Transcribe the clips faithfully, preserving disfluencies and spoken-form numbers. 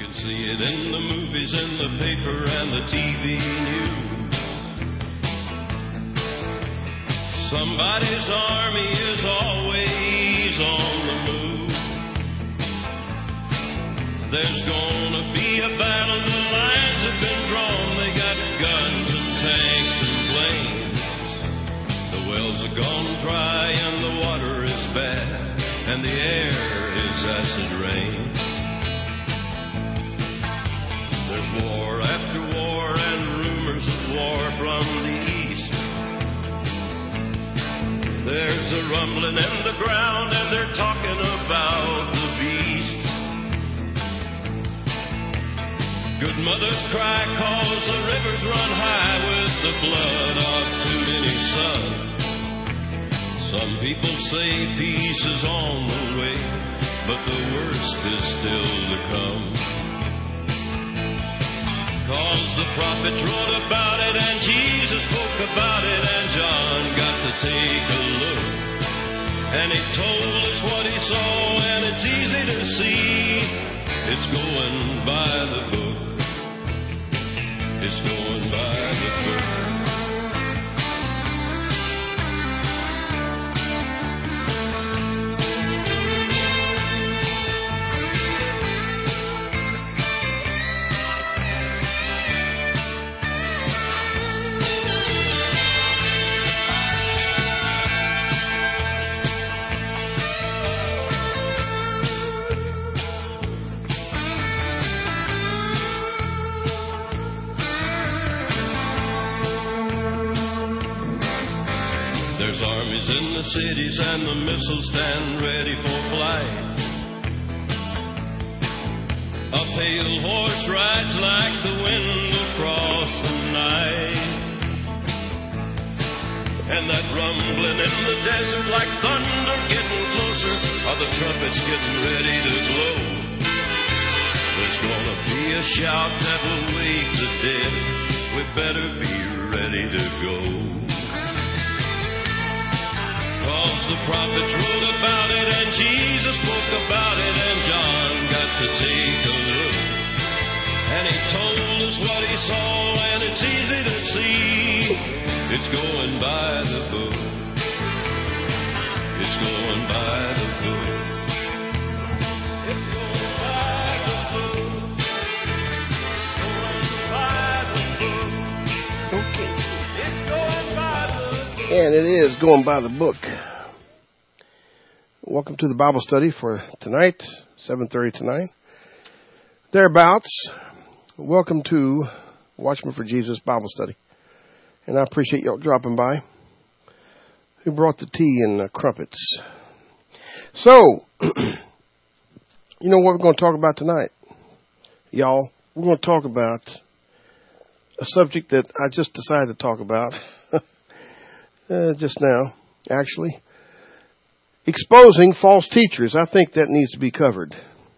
can see it in the movies, in the paper, and the T V news. Somebody's army is always on the move. There's gonna be a battle, the lines have been drawn. They got guns and tanks and planes. The wells are gone dry and the water is bad, and the air is acid rain. There's war after war and rumors of war from the east. There's a rumbling in the ground and they're talking about the beast. Good mothers cry cause the rivers run high with the blood of too many sons. Some people say peace is on the way, but the worst is still to come. Cause the prophets wrote about it and Jesus spoke about it and John got to take a look. And he told us what he saw and it's easy to see. It's going by the book. It's going by the book. In the cities and the missiles stand ready for flight. A pale horse rides like the wind across the night. And that rumbling in the desert like thunder getting closer, are the trumpets getting ready to blow. There's gonna be a shout that will wake the dead. We better be ready to go. Cause the prophets wrote about it and Jesus spoke about it and John got to take a look. And he told us what he saw and it's easy to see. It's going by the book. It's going by the book. It's going by the book. Going by the book. Okay. It's going by the book. And it is going by the book. Welcome to the Bible study for tonight, seven thirty to nine. Thereabouts. Welcome to Watchman for Jesus Bible study. And I appreciate y'all dropping by. Who brought the tea and the crumpets? So, you know what we're going to talk about tonight? Y'all, we're going to talk about a subject that I just decided to talk about uh, just now, actually. Exposing false teachers. I think that needs to be covered.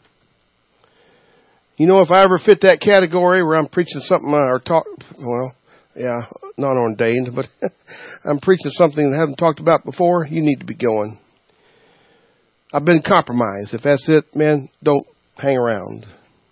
You know, if I ever fit that category where I'm preaching something or talk, well, yeah, not ordained, but I'm preaching something that I haven't talked about before, you need to be going. I've been compromised. If that's it, man, don't hang around.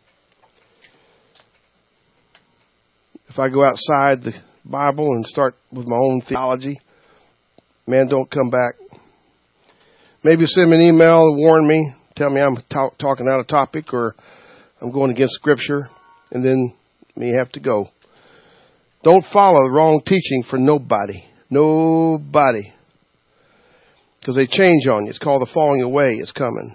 If I go outside the Bible and start with my own theology, man, don't come back. Maybe send me an email, warn me, tell me I'm talk, talking out of topic or I'm going against Scripture, and then me have to go. Don't follow the wrong teaching for nobody. Nobody. Because they change on you. It's called the falling away. It's coming.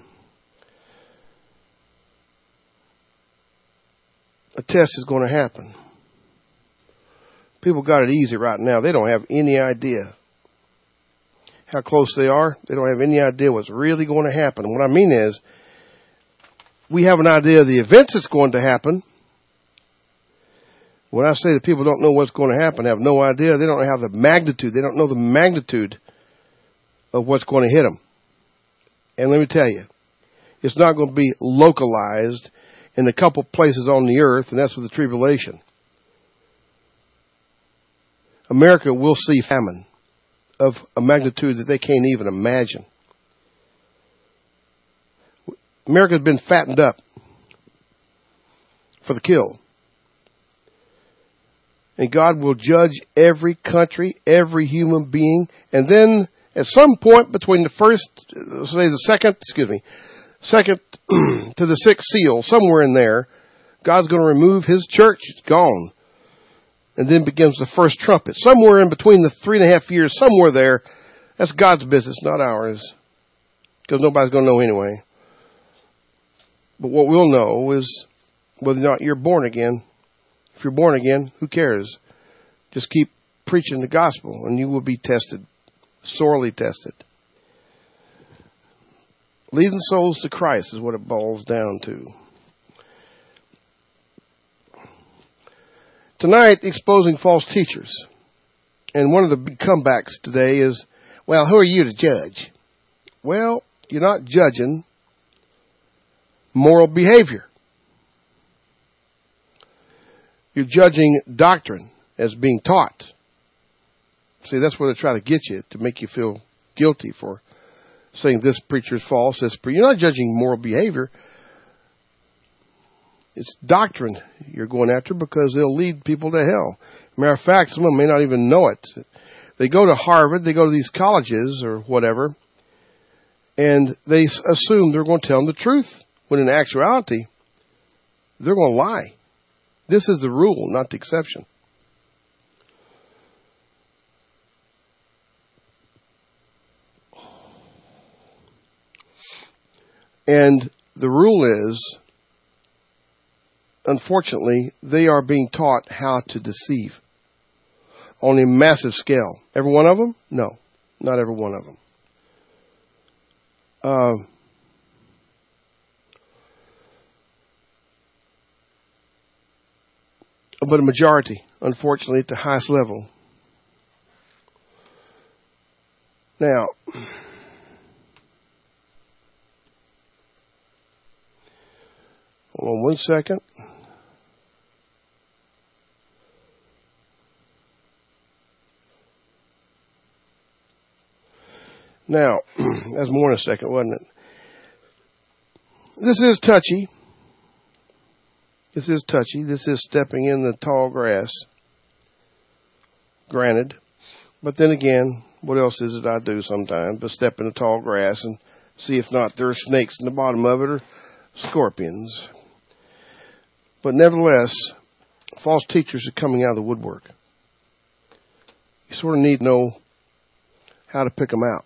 A test is going to happen. People got it easy right now. They don't have any idea how close they are. They don't have any idea what's really going to happen. What I mean is, we have an idea of the events that's going to happen. When I say that people don't know what's going to happen, have no idea, they don't have the magnitude. They don't know the magnitude of what's going to hit them. And let me tell you, it's not going to be localized in a couple places on the earth, and that's with the tribulation. America will see famine of a magnitude that they can't even imagine. America's been fattened up. for the kill. And God will judge every country, every human being. And then at some point between the first, say the second, excuse me, second to the sixth seal, somewhere in there, God's going to remove his church. It's gone. And then begins the first trumpet. Somewhere in between the three and a half years, somewhere there, that's God's business, not ours. Because nobody's going to know anyway. But what we'll know is whether or not you're born again. If you're born again, who cares? Just keep preaching the gospel and you will be tested, sorely tested. Leading souls to Christ is what it boils down to. Tonight, exposing false teachers. And one of the big comebacks today is, well, who are you to judge? Well, you're not judging moral behavior. You're judging doctrine as being taught. See, that's where they try to get you, to make you feel guilty for saying this preacher is false. This pre- You're not judging moral behavior. It's doctrine you're going after because they'll lead people to hell. Matter of fact, some of them may not even know it. They go to Harvard, they go to these colleges or whatever, and they assume they're going to tell them the truth, when in actuality, they're going to lie. This is the rule, not the exception. And the rule is, unfortunately, they are being taught how to deceive on a massive scale. Every one of them? No, not every one of them. Uh, but a majority, unfortunately, at the highest level. Now, hold on one second. Now, that's more than a second, wasn't it? This is touchy. This is touchy. This is stepping in the tall grass. Granted. But then again, what else is it I do sometimes but step in the tall grass and see if not there are snakes in the bottom of it or scorpions. But nevertheless, false teachers are coming out of the woodwork. You sort of need to know how to pick them out.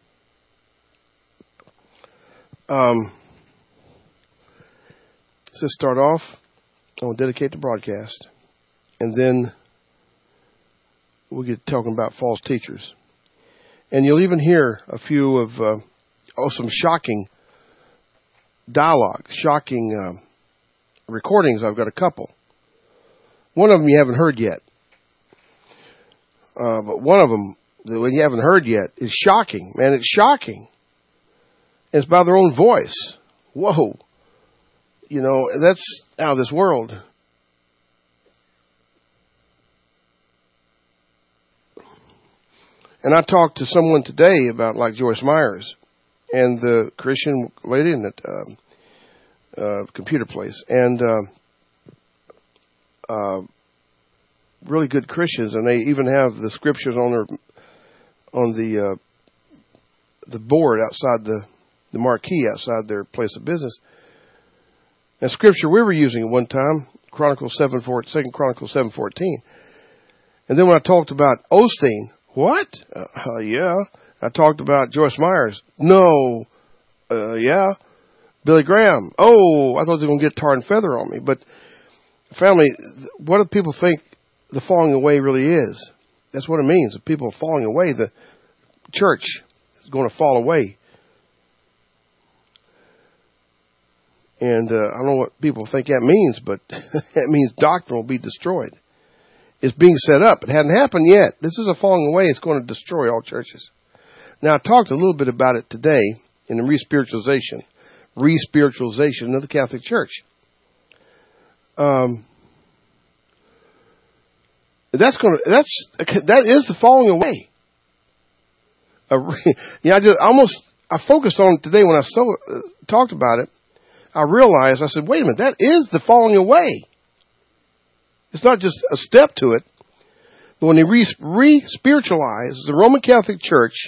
Um, let's start off. I'll dedicate the broadcast. And then we'll get talking about false teachers. And you'll even hear a few of, uh, oh, some shocking dialogue, shocking uh, recordings. I've got a couple. One of them you haven't heard yet. Uh, but one of them that you haven't heard yet is shocking. Man, it's shocking. It's by their own voice. Whoa. You know, that's out of this world. And I talked to someone today about like Joyce Myers and the Christian lady in that uh, uh, computer place. And uh, uh, really good Christians. And they even have the scriptures on their, on the, uh, the board outside the, the marquee outside their place of business. And scripture we were using at one time, Chronicles seven four, Second Chronicles seven fourteen. And then when I talked about Osteen, what? Uh, uh, yeah. I talked about Joyce Myers. No. Uh, yeah. Billy Graham. Oh, I thought they were going to get tar and feather on me. But family, what do people think the falling away really is? That's what it means. If people are falling away, the church is going to fall away. And uh, I don't know what people think that means, but that means doctrine will be destroyed. It's being set up. It hadn't happened yet. This is a falling away. It's going to destroy all churches. Now, I talked a little bit about it today in the re-spiritualization, re-spiritualization of the Catholic Church. Um, that's going to, that's, that is the falling away. Uh, yeah, I just almost, I focused on it today when I so, uh, talked about it. I realized, I said, wait a minute, that is the falling away. It's not just a step to it. But when they re- re-spiritualize the Roman Catholic Church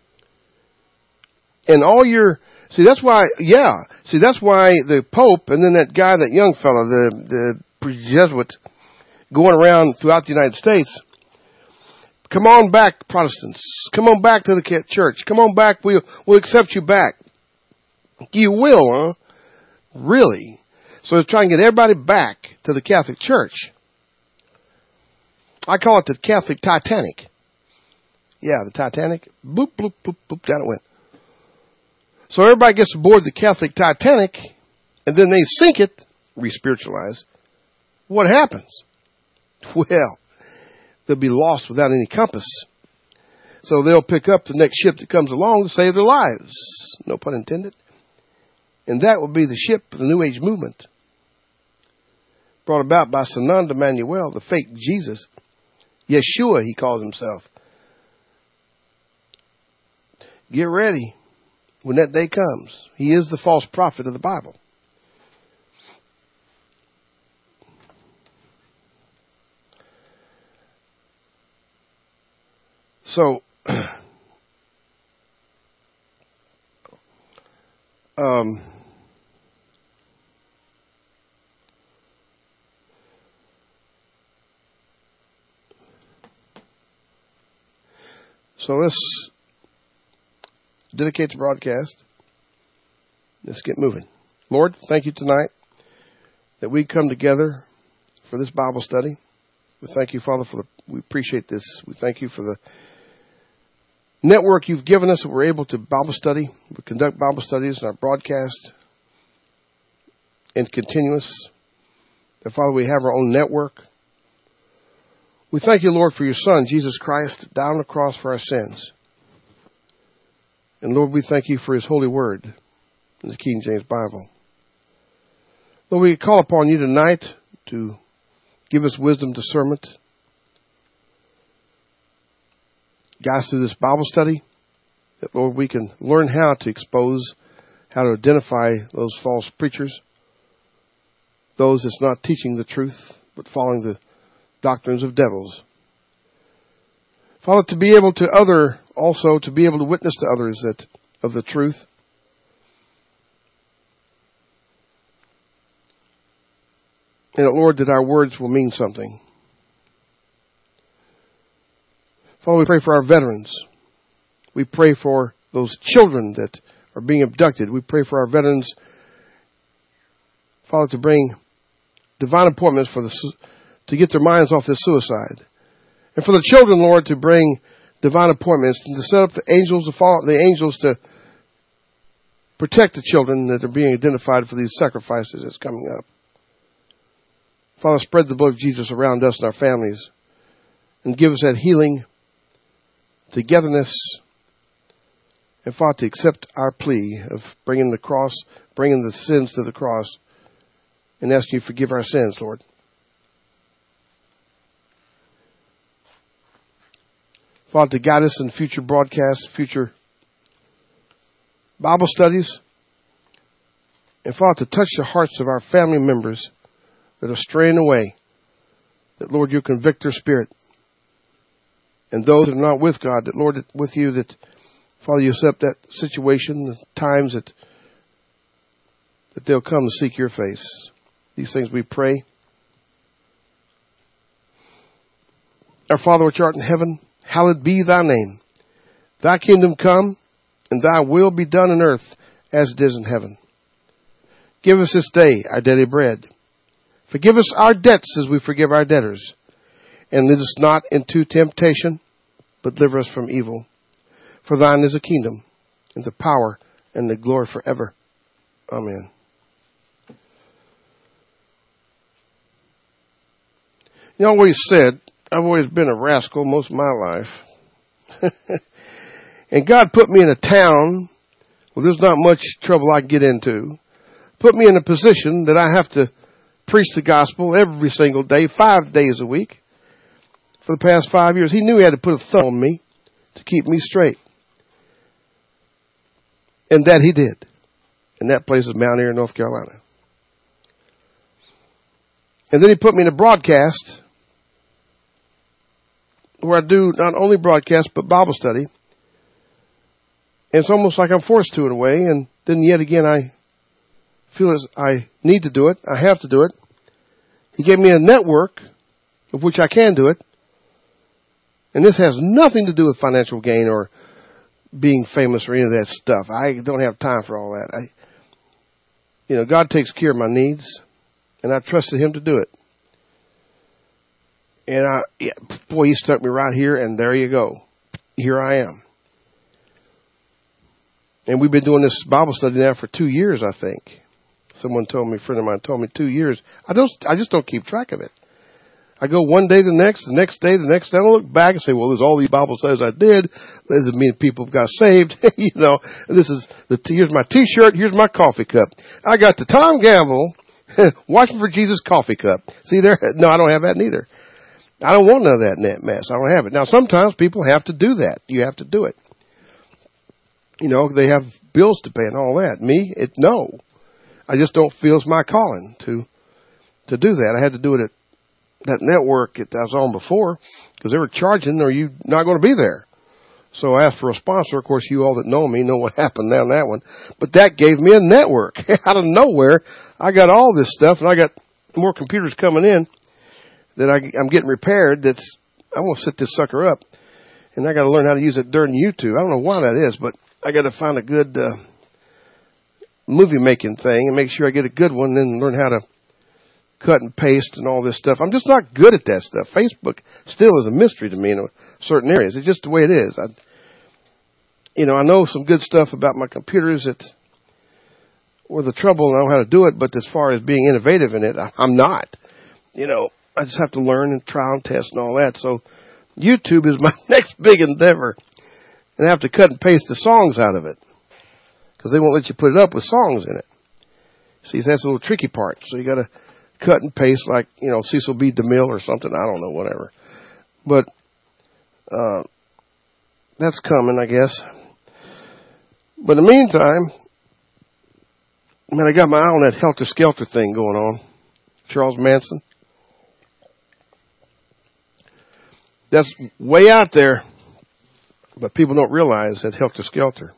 and all your, see, that's why, yeah, see, that's why the Pope and then that guy, that young fella, the, the Jesuit, going around throughout the United States, come on back, Protestants. Come on back to the church. Come on back. We'll, we'll accept you back. You will, huh? Really? So it's trying to get everybody back to the Catholic Church. I call it the Catholic Titanic. Yeah, the Titanic. Boop, boop, boop, boop, down it went. So everybody gets aboard the Catholic Titanic, and then they sink it, re-spiritualize. What happens? Well, they'll be lost without any compass. So they'll pick up the next ship that comes along to save their lives. No pun intended. And that will be the ship of the New Age movement, brought about by Sananda Manuel, the fake Jesus. Yeshua, he calls himself. Get ready when that day comes. He is the false prophet of the Bible. So, um, so let's dedicate the broadcast. Let's get moving. Lord, thank you tonight that we come together for this Bible study. We thank you, Father, for the, we appreciate this. We thank you for the network you've given us that we're able to Bible study. We conduct Bible studies in our broadcast and continuous. That, Father, we have our own network. We thank you, Lord, for your Son, Jesus Christ, died on the cross for our sins. And, Lord, we thank you for his holy word in the King James Bible. Lord, we call upon you tonight to give us wisdom, discernment. Guide us through this Bible study. That, Lord, we can learn how to expose, how to identify those false preachers. Those that's not teaching the truth, but following the doctrines of devils. Father, to be able to other, also to be able to witness to others that of the truth. And that, Lord, that our words will mean something. Father, we pray for our veterans. We pray for those children that are being abducted. We pray for our veterans, Father, to bring divine appointments for the to get their minds off this suicide. And for the children, Lord, to bring divine appointments and to set up the angels, to follow the angels to protect the children that are being identified for these sacrifices that's coming up. Father, spread the blood of Jesus around us and our families and give us that healing, togetherness, and Father, to accept our plea of bringing the cross, bringing the sins to the cross and asking you to forgive our sins, Lord. Father, to guide us in future broadcasts, future Bible studies, and Father, to touch the hearts of our family members that are straying away, that, Lord, you convict their spirit. And those that are not with God, that, Lord, with you, that, Father, you set up that situation, the times that, that they'll come to seek your face. These things we pray. Our Father which art in heaven, hallowed be thy name. Thy kingdom come, and thy will be done on earth as it is in heaven. Give us this day our daily bread. Forgive us our debts as we forgive our debtors. And lead us not into temptation, but deliver us from evil. For thine is the kingdom, and the power, and the glory forever. Amen. You know, always said, I've always been a rascal most of my life. And God put me in a town where there's not much trouble I can get into. Put me in a position that I have to preach the gospel every single day, five days a week. For the past five years, he knew he had to put a thumb on me to keep me straight. And that he did. And that place is Mount Airy, North Carolina. And then he put me in a broadcast where I do not only broadcast, but Bible study. And it's almost like I'm forced to in a way. And then yet again, I feel as I need to do it. I have to do it. He gave me a network of which I can do it. And this has nothing to do with financial gain or being famous or any of that stuff. I don't have time for all that. I, you know, God takes care of my needs, and I trusted Him to do it. And I, yeah, boy, He stuck me right here, and there you go. Here I am. And we've been doing this Bible study now for two years, I think. Someone told me, a friend of mine told me two years. I don't, I just don't keep track of it. I go one day, the next, the next day, the next day. I look back and say, well, there's all these Bible studies I did. That doesn't mean people got saved. You know, and this is the, here's my t-shirt. Here's my coffee cup. I got the Tom Gamble Watching for Jesus coffee cup. See there? No, I don't have that neither. I don't want none of that net mess. I don't have it. Now, sometimes people have to do that. You have to do it. You know, they have bills to pay and all that. Me, it, no. I just don't feel it's my calling to, to do that. I had to do it at that network that I was on before because they were charging or you not going to be there. So I asked for a sponsor. Of course, you all that know me know what happened down that one. But that gave me a network. Out of nowhere, I got all this stuff, and I got more computers coming in that I, I'm getting repaired. That's I'm going to set this sucker up, and I got to learn how to use it during YouTube. I don't know why that is, but I got to find a good uh, movie-making thing and make sure I get a good one, and then learn how to cut and paste and all this stuff. I'm just not good at that stuff. Facebook still is a mystery to me in certain areas. It's just the way it is. I, you know, I know some good stuff about my computers that were the trouble and I know how to do it, but as far as being innovative in it, I, I'm not. You know, I just have to learn and trial and test and all that. So YouTube is my next big endeavor. And I have to cut and paste the songs out of it because they won't let you put it up with songs in it. See, that's a little tricky part. So you got to cut and paste like, you know, Cecil B. DeMille or something. I don't know, whatever. But uh, that's coming, I guess. But in the meantime, man, I got my eye on that Helter Skelter thing going on. Charles Manson. That's way out there, but people don't realize that Helter Skelter.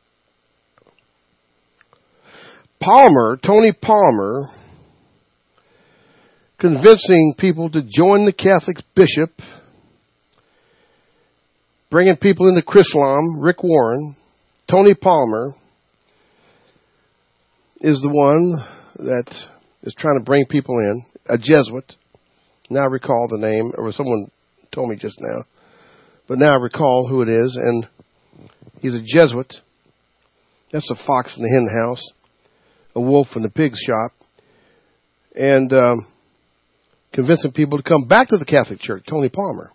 Palmer, Tony Palmer, convincing people to join the Catholic bishop, bringing people into Chrislam, Rick Warren, Tony Palmer is the one that is trying to bring people in, a Jesuit. Now I recall the name, or someone told me just now, but now I recall who it is, and he's a Jesuit. That's a fox in the hen house, a wolf in the pig shop, and um, convincing people to come back to the Catholic Church, Tony Palmer.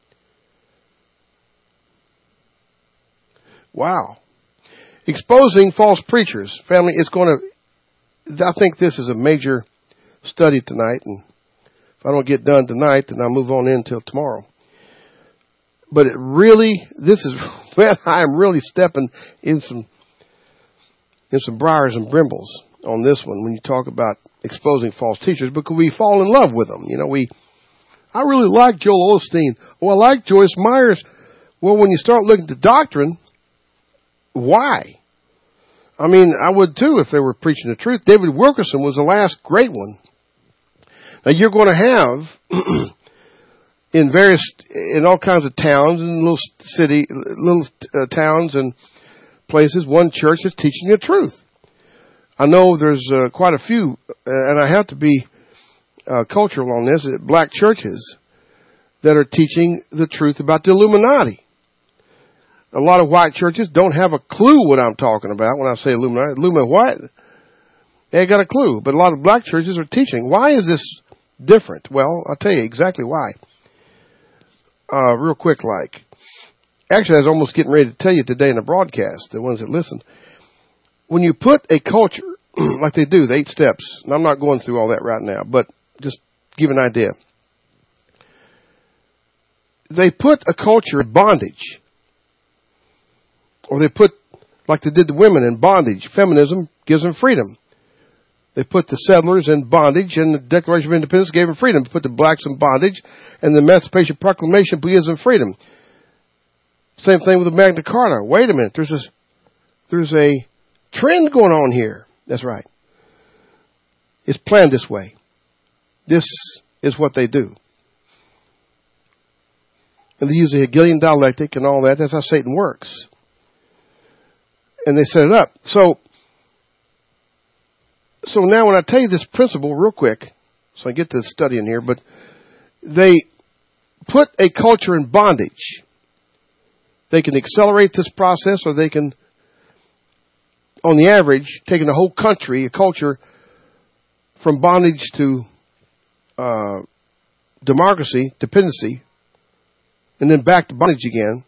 Wow. Exposing false preachers. Family, it's going to, I think this is a major study tonight, and if I don't get done tonight, then I'll move on in until tomorrow. But it really, this is, man, I'm really stepping in some, in some briars and brimbles on this one when you talk about exposing false teachers, because we fall in love with them. You know, we, I really like Joel Osteen. Oh, I like Joyce Myers. Well, when you start looking at the doctrine, why? I mean, I would too if they were preaching the truth. David Wilkerson was the last great one. Now you're going to have in various, in all kinds of towns and little city, little uh, towns and places, one church is teaching the truth. I know there's uh, quite a few, uh, and I have to be uh, cultural on this, uh, black churches that are teaching the truth about the Illuminati. A lot of white churches don't have a clue what I'm talking about when I say Illuminati. Illuminati what? They ain't got a clue. But a lot of black churches are teaching. Why is this different? Well, I'll tell you exactly why. Uh, real quick like. Actually, I was almost getting ready to tell you today in the broadcast, the ones that listened. When you put a culture, like they do, the eight steps, and I'm not going through all that right now, but just give an idea. They put a culture in bondage. Or they put, like they did the women, in bondage. Feminism, gives them freedom. They put the settlers in bondage, and the Declaration of Independence gave them freedom. They put the blacks in bondage, and the Emancipation Proclamation gives them freedom. Same thing with the Magna Carta. Wait a minute, there's this, there's a trend going on here. That's right. It's planned this way. This is what they do. And they use the Hegelian dialectic and all that. That's how Satan works. And they set it up. So, so now when I tell you this principle real quick, so I get to study in here, but they put a culture in bondage. They can accelerate this process, or they can, on the average, taking a whole country, a culture, from bondage to uh, democracy, dependency, and then back to bondage again,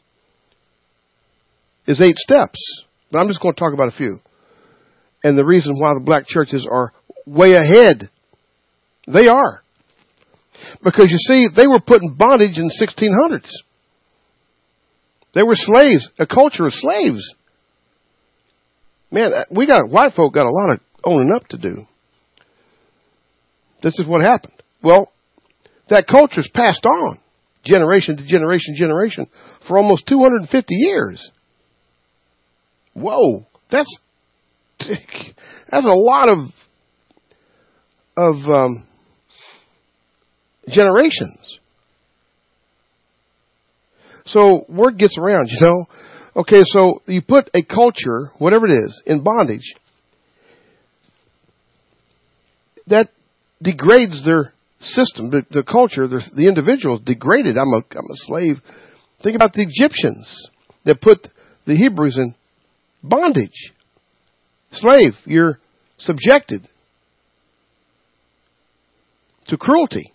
is eight steps. But I'm just going to talk about a few. And the reason why the black churches are way ahead. They are. Because you see, they were put in bondage in the sixteen hundreds. They were slaves, a culture of slaves. Man, we got, white folk got a lot of owning up to do. This is what happened. Well, that culture's passed on, generation to generation, generation, for almost two hundred fifty years. Whoa, that's that's a lot of of um, generations. So word gets around, you know. Okay, so you put a culture, whatever it is, in bondage. That degrades their system, the, the culture, the, the individual is degraded. I'm a, I'm a slave. Think about the Egyptians that put the Hebrews in bondage. Slave, you're subjected to cruelty.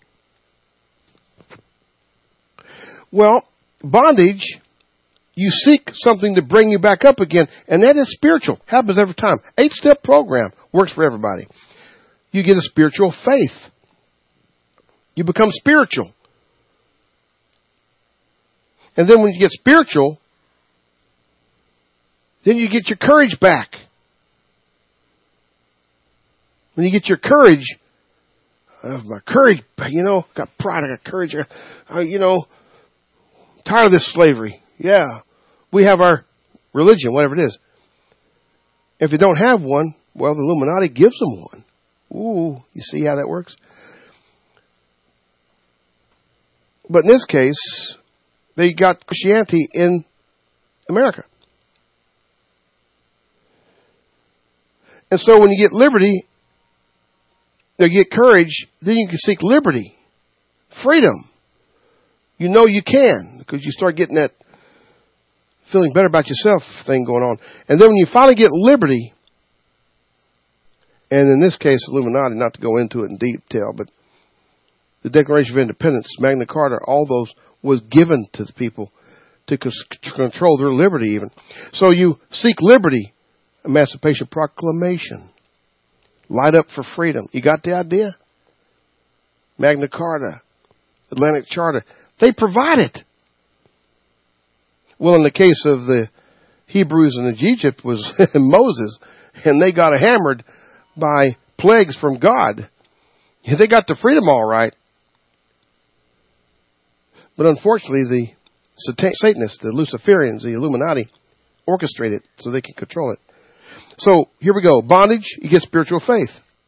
Well, bondage, you seek something to bring you back up again, and that is spiritual. Happens every time. Eight-step program works for everybody. You get a spiritual faith. You become spiritual. And then when you get spiritual, then you get your courage back. When you get your courage, I have my courage, you know, got pride, I got courage, I, you know, tired of this slavery. Yeah. We have our religion, whatever it is. If you don't have one, well, the Illuminati gives them one. Ooh, you see how that works? But in this case, they got Christianity in America. And so when you get liberty, you get courage, then you can seek liberty, freedom. You know you can, because you start getting that feeling better about yourself thing going on. And then when you finally get liberty, and in this case, Illuminati, not to go into it in detail, but the Declaration of Independence, Magna Carta, all those was given to the people to control their liberty even. So you seek liberty, Emancipation Proclamation, light up for freedom. You got the idea? Magna Carta, Atlantic Charter, they provide it. Well, in the case of the Hebrews and Egypt was Moses, and they got hammered by plagues from God. They got the freedom all right. But unfortunately, the Satanists, the Luciferians, the Illuminati, orchestrate it so they can control it. So here we go. Bondage, you get spiritual faith.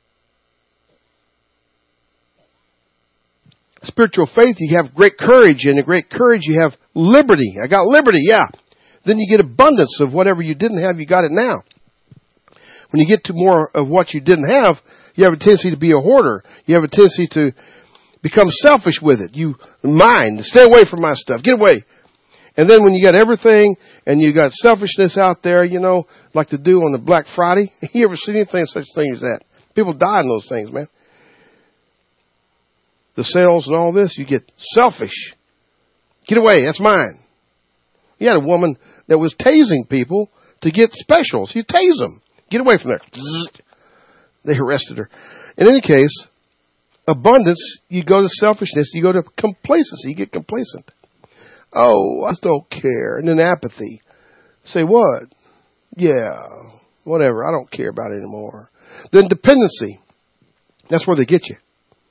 Spiritual faith, you have great courage, and in great courage you have liberty. I got liberty, yeah. Then you get abundance of whatever you didn't have, you got it now. When you get to more of what you didn't have, you have a tendency to be a hoarder. You have a tendency to become selfish with it. You mind, stay away from my stuff, get away. And then when you got everything and you got selfishness out there, you know, like to do on the Black Friday, you ever see anything such thing as that? People die in those things, man. The sales and all this, you get selfish. Get away, that's mine. You had a woman that was tasing people to get specials. You tase them. Get away from there. They arrested her. In any case, abundance, you go to selfishness, you go to complacency, you get complacent. Oh, I don't care. And then apathy. Say what? Yeah, whatever. I don't care about it anymore. Then dependency. That's where they get you.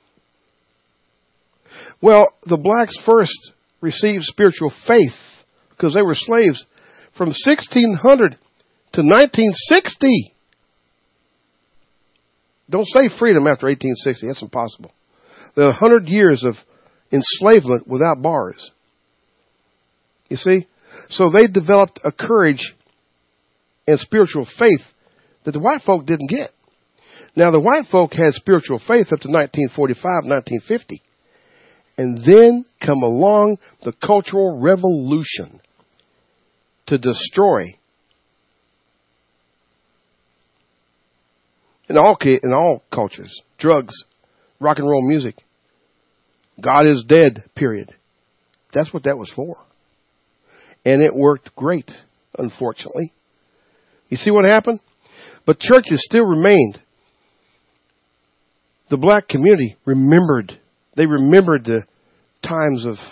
Well, the blacks first received spiritual faith because they were slaves from sixteen hundred to nineteen sixty. Don't say freedom after eighteen sixty. That's impossible. The hundred years of enslavement without bars. You see? So they developed a courage and spiritual faith that the white folk didn't get. Now, the white folk had spiritual faith up to nineteen forty-five, nineteen fifty. And then come along the Cultural Revolution to destroy in all in all cultures, drugs, rock and roll music. God is dead, period. That's what that was for. And it worked great, unfortunately. You see what happened? But churches still remained. The black community remembered. They remembered the times of...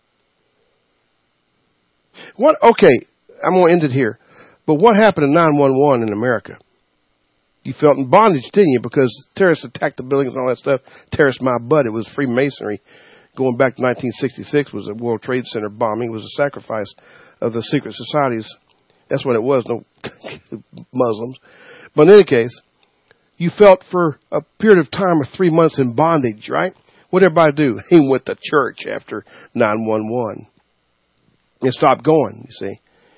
What? Okay, I'm going to end it here. But what happened in nine one one in America? You felt in bondage, didn't you? Because terrorists attacked the buildings and all that stuff. Terrorists my butt. It was Freemasonry. Going back to nineteen sixty-six was a World Trade Center bombing. It was a sacrifice of the secret societies. That's what it was, no Muslims. But in any case, you felt for a period of time of three months in bondage, right? What did everybody do? He went to church after nine one one. And stopped going, you see.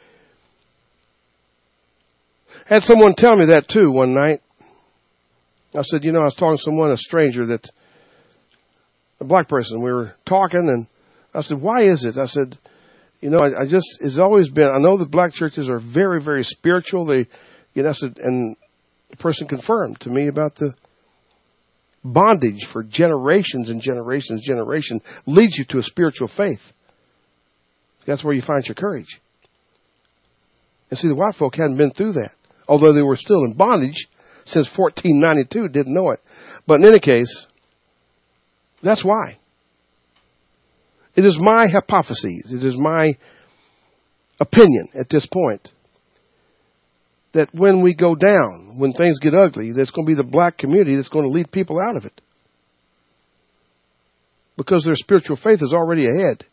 I had someone tell me that too one night. I said, you know, I was talking to someone, a stranger, that a black person. We were talking, and I said, why is it? I said, you know, I, I just, it's always been, I know the black churches are very, very spiritual. They, you know, I said, and the person confirmed to me about the bondage for generations and generations, generation leads you to a spiritual faith. That's where you find your courage. And see, the white folk hadn't been through that. Although they were still in bondage since fourteen ninety-two, didn't know it. But in any case, that's why. It is my hypothesis, it is my opinion at this point, that when we go down, when things get ugly, there's going to be the black community that's going to lead people out of it. Because their spiritual faith is already ahead.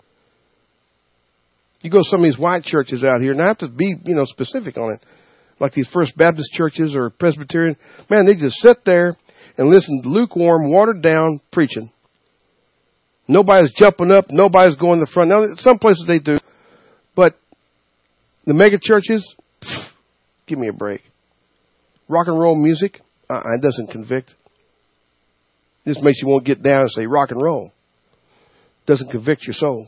You go to some of these white churches out here, and I have to be, you know, specific on it, like these First Baptist churches or Presbyterian. Man, they just sit there and listen to lukewarm, watered down preaching. Nobody's jumping up. Nobody's going to the front. Now, some places they do. But the mega churches, pff, give me a break. Rock and roll music, uh-uh, it doesn't convict. This makes you want to get down and say rock and roll. Doesn't convict your soul.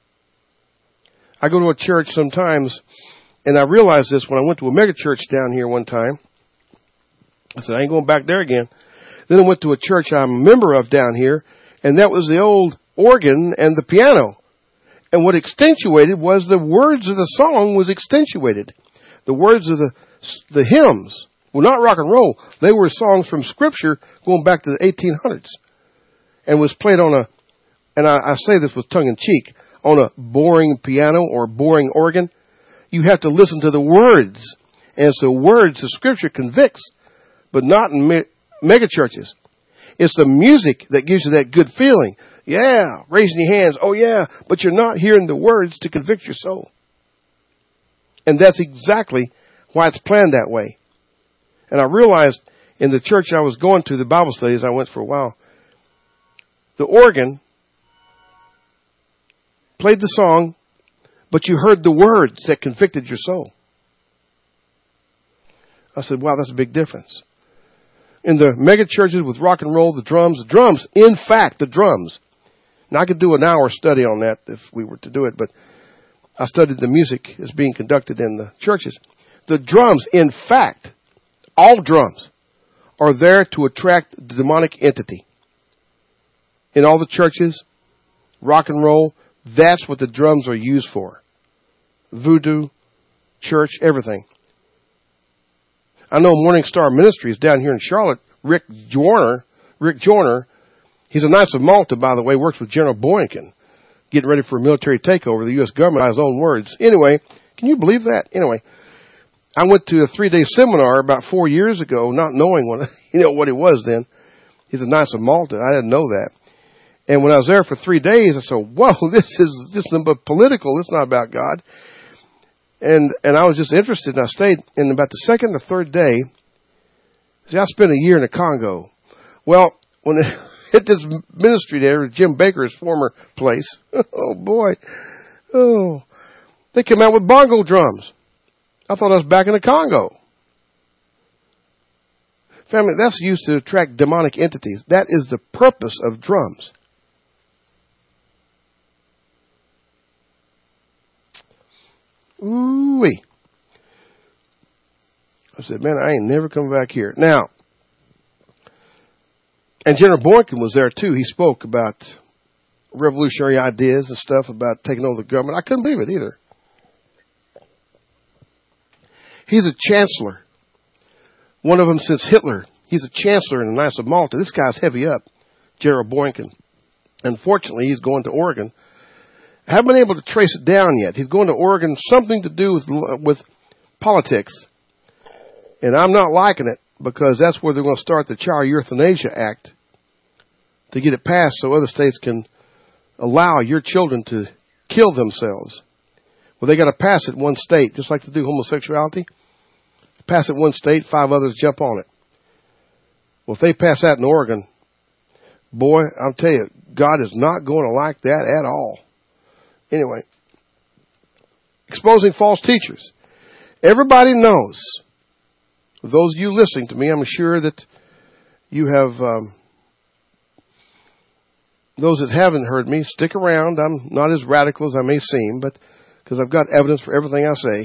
I go to a church sometimes, and I realized this when I went to a mega church down here one time. I said, I ain't going back there again. Then I went to a church I'm a member of down here, and that was the old organ and the piano. And what accentuated was the words of the song was accentuated. The words of the the hymns were not rock and roll. They were songs from Scripture going back to the eighteen hundreds. And was played on a, and I, I say this with tongue in cheek, on a boring piano or boring organ. You have to listen to the words. And so words of Scripture convicts, but not in me- mega churches. It's the music that gives you that good feeling. Yeah, raising your hands. Oh, yeah. But you're not hearing the words to convict your soul. And that's exactly why it's planned that way. And I realized in the church I was going to, the Bible studies I went for a while, the organ played the song, but you heard the words that convicted your soul. I said, wow, that's a big difference. In the mega churches with rock and roll, the drums, the drums, in fact, the drums. Now, I could do an hour study on that if we were to do it, but I studied the music as being conducted in the churches. The drums, in fact, all drums are there to attract the demonic entity. In all the churches, rock and roll, that's what the drums are used for. Voodoo, church, everything. I know Morning Star Ministries down here in Charlotte, Rick Joyner, Rick Joyner, he's a Knights of Malta, by the way, works with General Boykin, getting ready for a military takeover of the U S government by his own words. Anyway, can you believe that? Anyway, I went to a three-day seminar about four years ago, not knowing what, you know, what he was then. He's a Knights of Malta. I didn't know that. And when I was there for three days, I said, whoa, this is just political. It's not about God. And and I was just interested, and I stayed. And about the second or third day, see, I spent a year in the Congo. Well, when it hit this ministry there, Jim Baker's former place, oh, boy, oh, they came out with bongo drums. I thought I was back in the Congo. Family, that's used to attract demonic entities. That is the purpose of drums. Ooh-wee. I said, man, I ain't never coming back here. Now, and General Boykin was there too. He spoke about revolutionary ideas and stuff about taking over the government. I couldn't believe it either. He's a chancellor. One of them since Hitler. He's a chancellor in the Knights of Malta. This guy's heavy up, Gerald Boykin. Unfortunately, he's going to Oregon. I haven't been able to trace it down yet. He's going to Oregon, something to do with with politics. And I'm not liking it because that's where they're going to start the Child Euthanasia Act to get it passed so other states can allow your children to kill themselves. Well, they got to pass it in one state, just like they do homosexuality. Pass it in one state, five others jump on it. Well, if they pass that in Oregon, boy, I'll tell you, God is not going to like that at all. Anyway, exposing false teachers. Everybody knows, those of you listening to me, I'm sure that you have, um, those that haven't heard me, stick around. I'm not as radical as I may seem, but because I've got evidence for everything I say.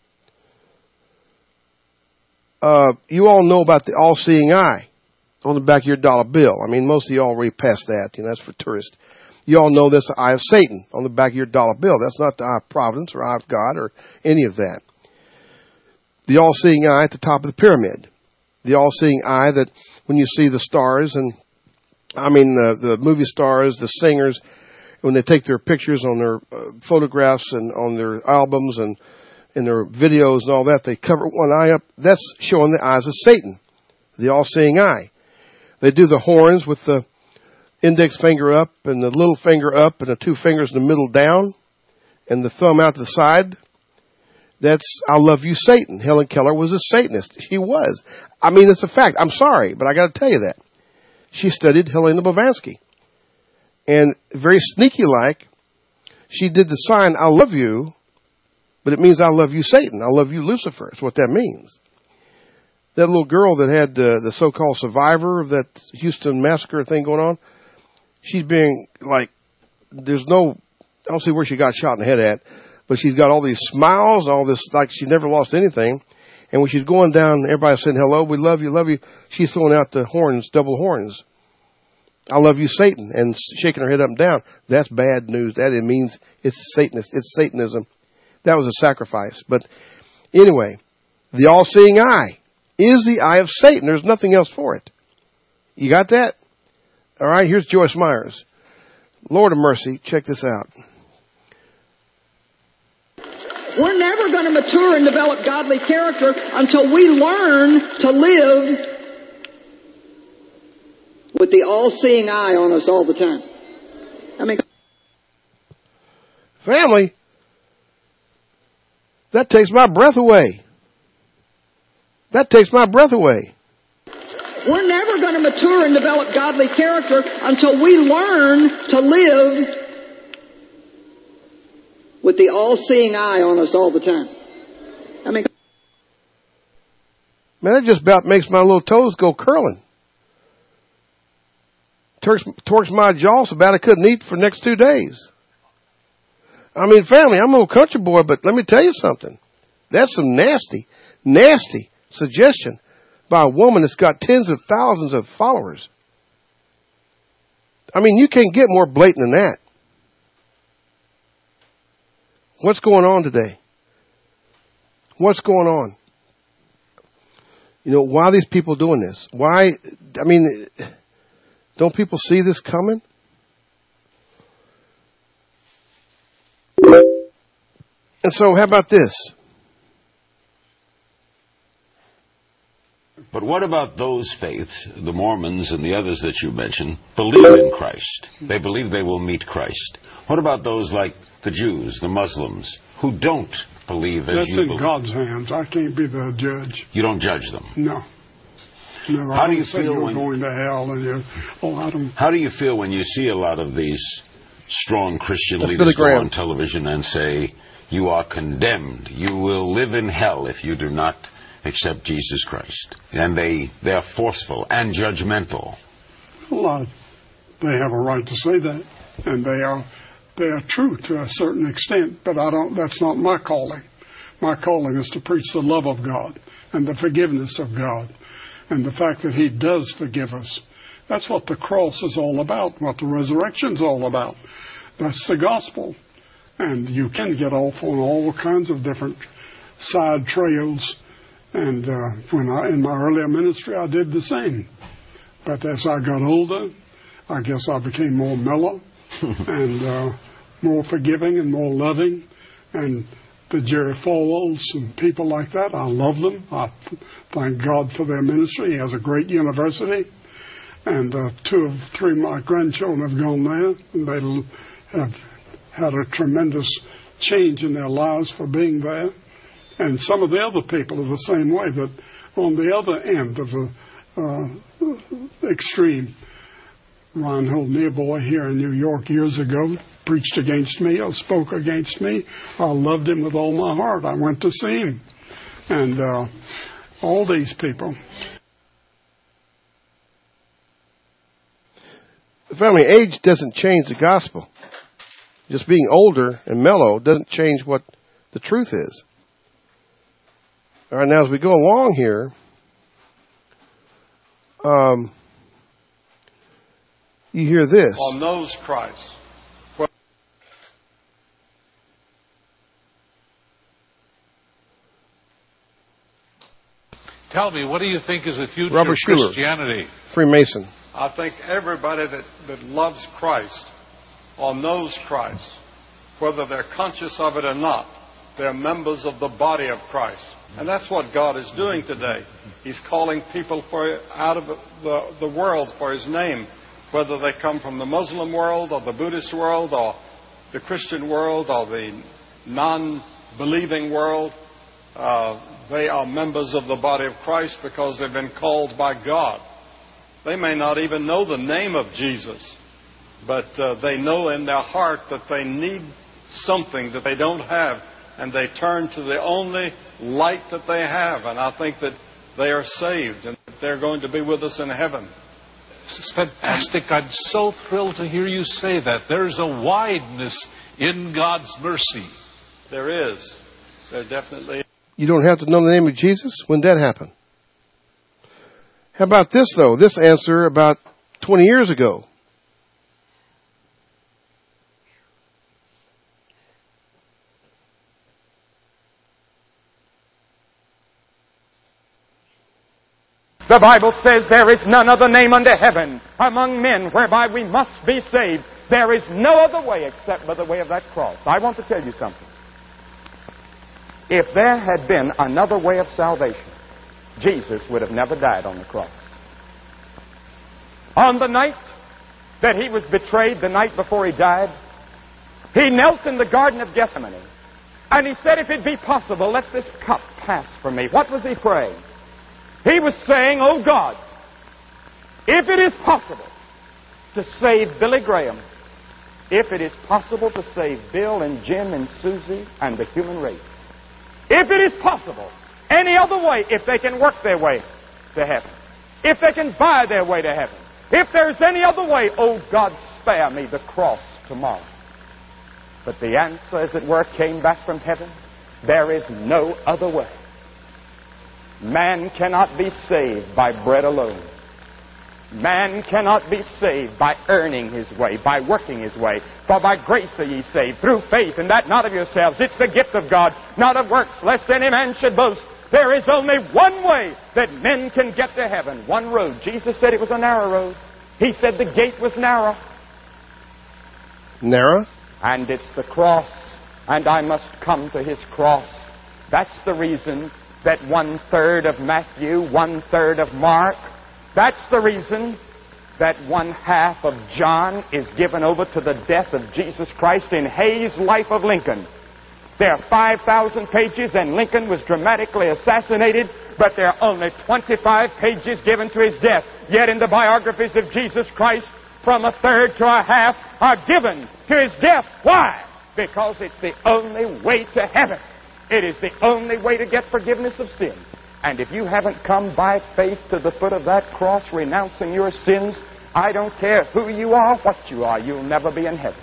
Uh, you all know about the all-seeing eye on the back of your dollar bill. I mean, most of you already passed that. You know, that's for tourists. You all know that's the eye of Satan on the back of your dollar bill. That's not the eye of providence or eye of God or any of that. The all-seeing eye at the top of the pyramid. The all-seeing eye that when you see the stars and, I mean, the, the movie stars, the singers, when they take their pictures on their uh, photographs and on their albums and in their videos and all that, they cover one eye up. That's showing the eyes of Satan, the all-seeing eye. They do the horns with the index finger up and the little finger up and the two fingers in the middle down and the thumb out to the side. That's, I love you, Satan. Helen Keller was a Satanist. She was. I mean, it's a fact. I'm sorry, but I got to tell you that. She studied Helena Blavatsky. And very sneaky-like, she did the sign, I love you, but it means I love you, Satan. I love you, Lucifer. That's what that means. That little girl that had uh, the so-called survivor of that Houston massacre thing going on, she's being like, there's no, I don't see where she got shot in the head at, but she's got all these smiles, all this, like she never lost anything. And when she's going down, everybody's saying, hello, we love you, love you. She's throwing out the horns, double horns. I love you, Satan, and shaking her head up and down. That's bad news. That it means it's Satanist. It's Satanism. That was a sacrifice. But anyway, the all-seeing eye is the eye of Satan. There's nothing else for it. You got that? All right, here's Joyce Myers. Lord of mercy, check this out. We're never going to mature and develop godly character until we learn to live with the all-seeing eye on us all the time. I mean, family, that takes my breath away. That takes my breath away. We're never going to mature and develop godly character until we learn to live with the all-seeing eye on us all the time. I mean, man, that just about makes my little toes go curling. Torques, torques my jaw so bad I couldn't eat for the next two days. I mean, family, I'm an old country boy, but let me tell you something. That's some nasty, nasty suggestion by a woman that's got tens of thousands of followers. I mean, you can't get more blatant than that. What's going on today? What's going on? You know, why are these people doing this? Why, I mean, don't people see this coming? And so how about this? But what about those faiths, the Mormons and the others that you mentioned, believe in Christ? They believe they will meet Christ. What about those like the Jews, the Muslims, who don't believe as That's you believe? in God's hands. I can't be the judge. You don't judge them? No. No, How I do you don't say feel you're when, going to hell and you, oh, I don't. How do you feel when you see a lot of these strong Christian That's leaders Billy go Graham. on television and say, you are condemned, you will live in hell if you do not accept Jesus Christ? And they, they're forceful and judgmental. Well, they have a right to say that, and they are they are true to a certain extent. But I don't. That's not my calling. My calling is to preach the love of God and the forgiveness of God, and the fact that He does forgive us. That's what the cross is all about. What the resurrection is all about. That's the gospel, and you can get off on all kinds of different side trails. And uh, when I, in my earlier ministry, I did the same. But as I got older, I guess I became more mellow and uh, more forgiving and more loving. And the Jerry Falwells and people like that, I love them. I thank God for their ministry. He has a great university. And uh, two of three of my grandchildren have gone there. And they have had a tremendous change in their lives for being there. And some of the other people are the same way, that on the other end of the uh, extreme. Reinhold Niebuhr here in New York years ago preached against me or spoke against me. I loved him with all my heart. I went to see him. And uh, all these people. Family, age doesn't change the gospel. Just being older and mellow doesn't change what the truth is. All right, now as we go along here, um, you hear this. On knows Christ. Tell me, what do you think is the future Robert of Schuller, Christianity? Freemason. I think everybody that, that loves Christ or knows Christ, whether they're conscious of it or not, they're members of the body of Christ. And that's what God is doing today. He's calling people for out of the, the world for His name, whether they come from the Muslim world or the Buddhist world or the Christian world or the non-believing world. Uh, they are members of the body of Christ because they've been called by God. They may not even know the name of Jesus, but uh, they know in their heart that they need something that they don't have, and they turn to the only light that they have. And I think that they are saved and that they're going to be with us in heaven. This is fantastic. I'm so thrilled to hear you say that. There's a wideness in God's mercy. There is. There definitely is. You don't have to know the name of Jesus? When did that happen? How about this, though? This answer about twenty years ago. The Bible says there is none other name under heaven among men whereby we must be saved. There is no other way except by the way of that cross. I want to tell you something. If there had been another way of salvation, Jesus would have never died on the cross. On the night that He was betrayed, the night before He died, He knelt in the Garden of Gethsemane, and He said, if it be possible, let this cup pass from me. What was He praying? He was saying, oh God, if it is possible to save Billy Graham, if it is possible to save Bill and Jim and Susie and the human race, if it is possible, any other way, if they can work their way to heaven, if they can buy their way to heaven, if there's any other way, oh God, spare me the cross tomorrow. But the answer, as it were, came back from heaven. There is no other way. Man cannot be saved by bread alone. Man cannot be saved by earning his way, by working his way. For by grace are ye saved, through faith, and that not of yourselves. It's the gift of God, not of works, lest any man should boast. There is only one way that men can get to heaven, one road. Jesus said it was a narrow road. He said the gate was narrow. Narrow? And it's the cross, and I must come to His cross. That's the reason that one-third of Matthew, one-third of Mark. That's the reason that one-half of John is given over to the death of Jesus Christ in Hay's Life of Lincoln. There are five thousand pages, and Lincoln was dramatically assassinated, but there are only twenty-five pages given to his death. Yet in the biographies of Jesus Christ, from a third to a half are given to his death. Why? Because it's the only way to heaven. It is the only way to get forgiveness of sin. And if you haven't come by faith to the foot of that cross, renouncing your sins, I don't care who you are, what you are, you'll never be in heaven.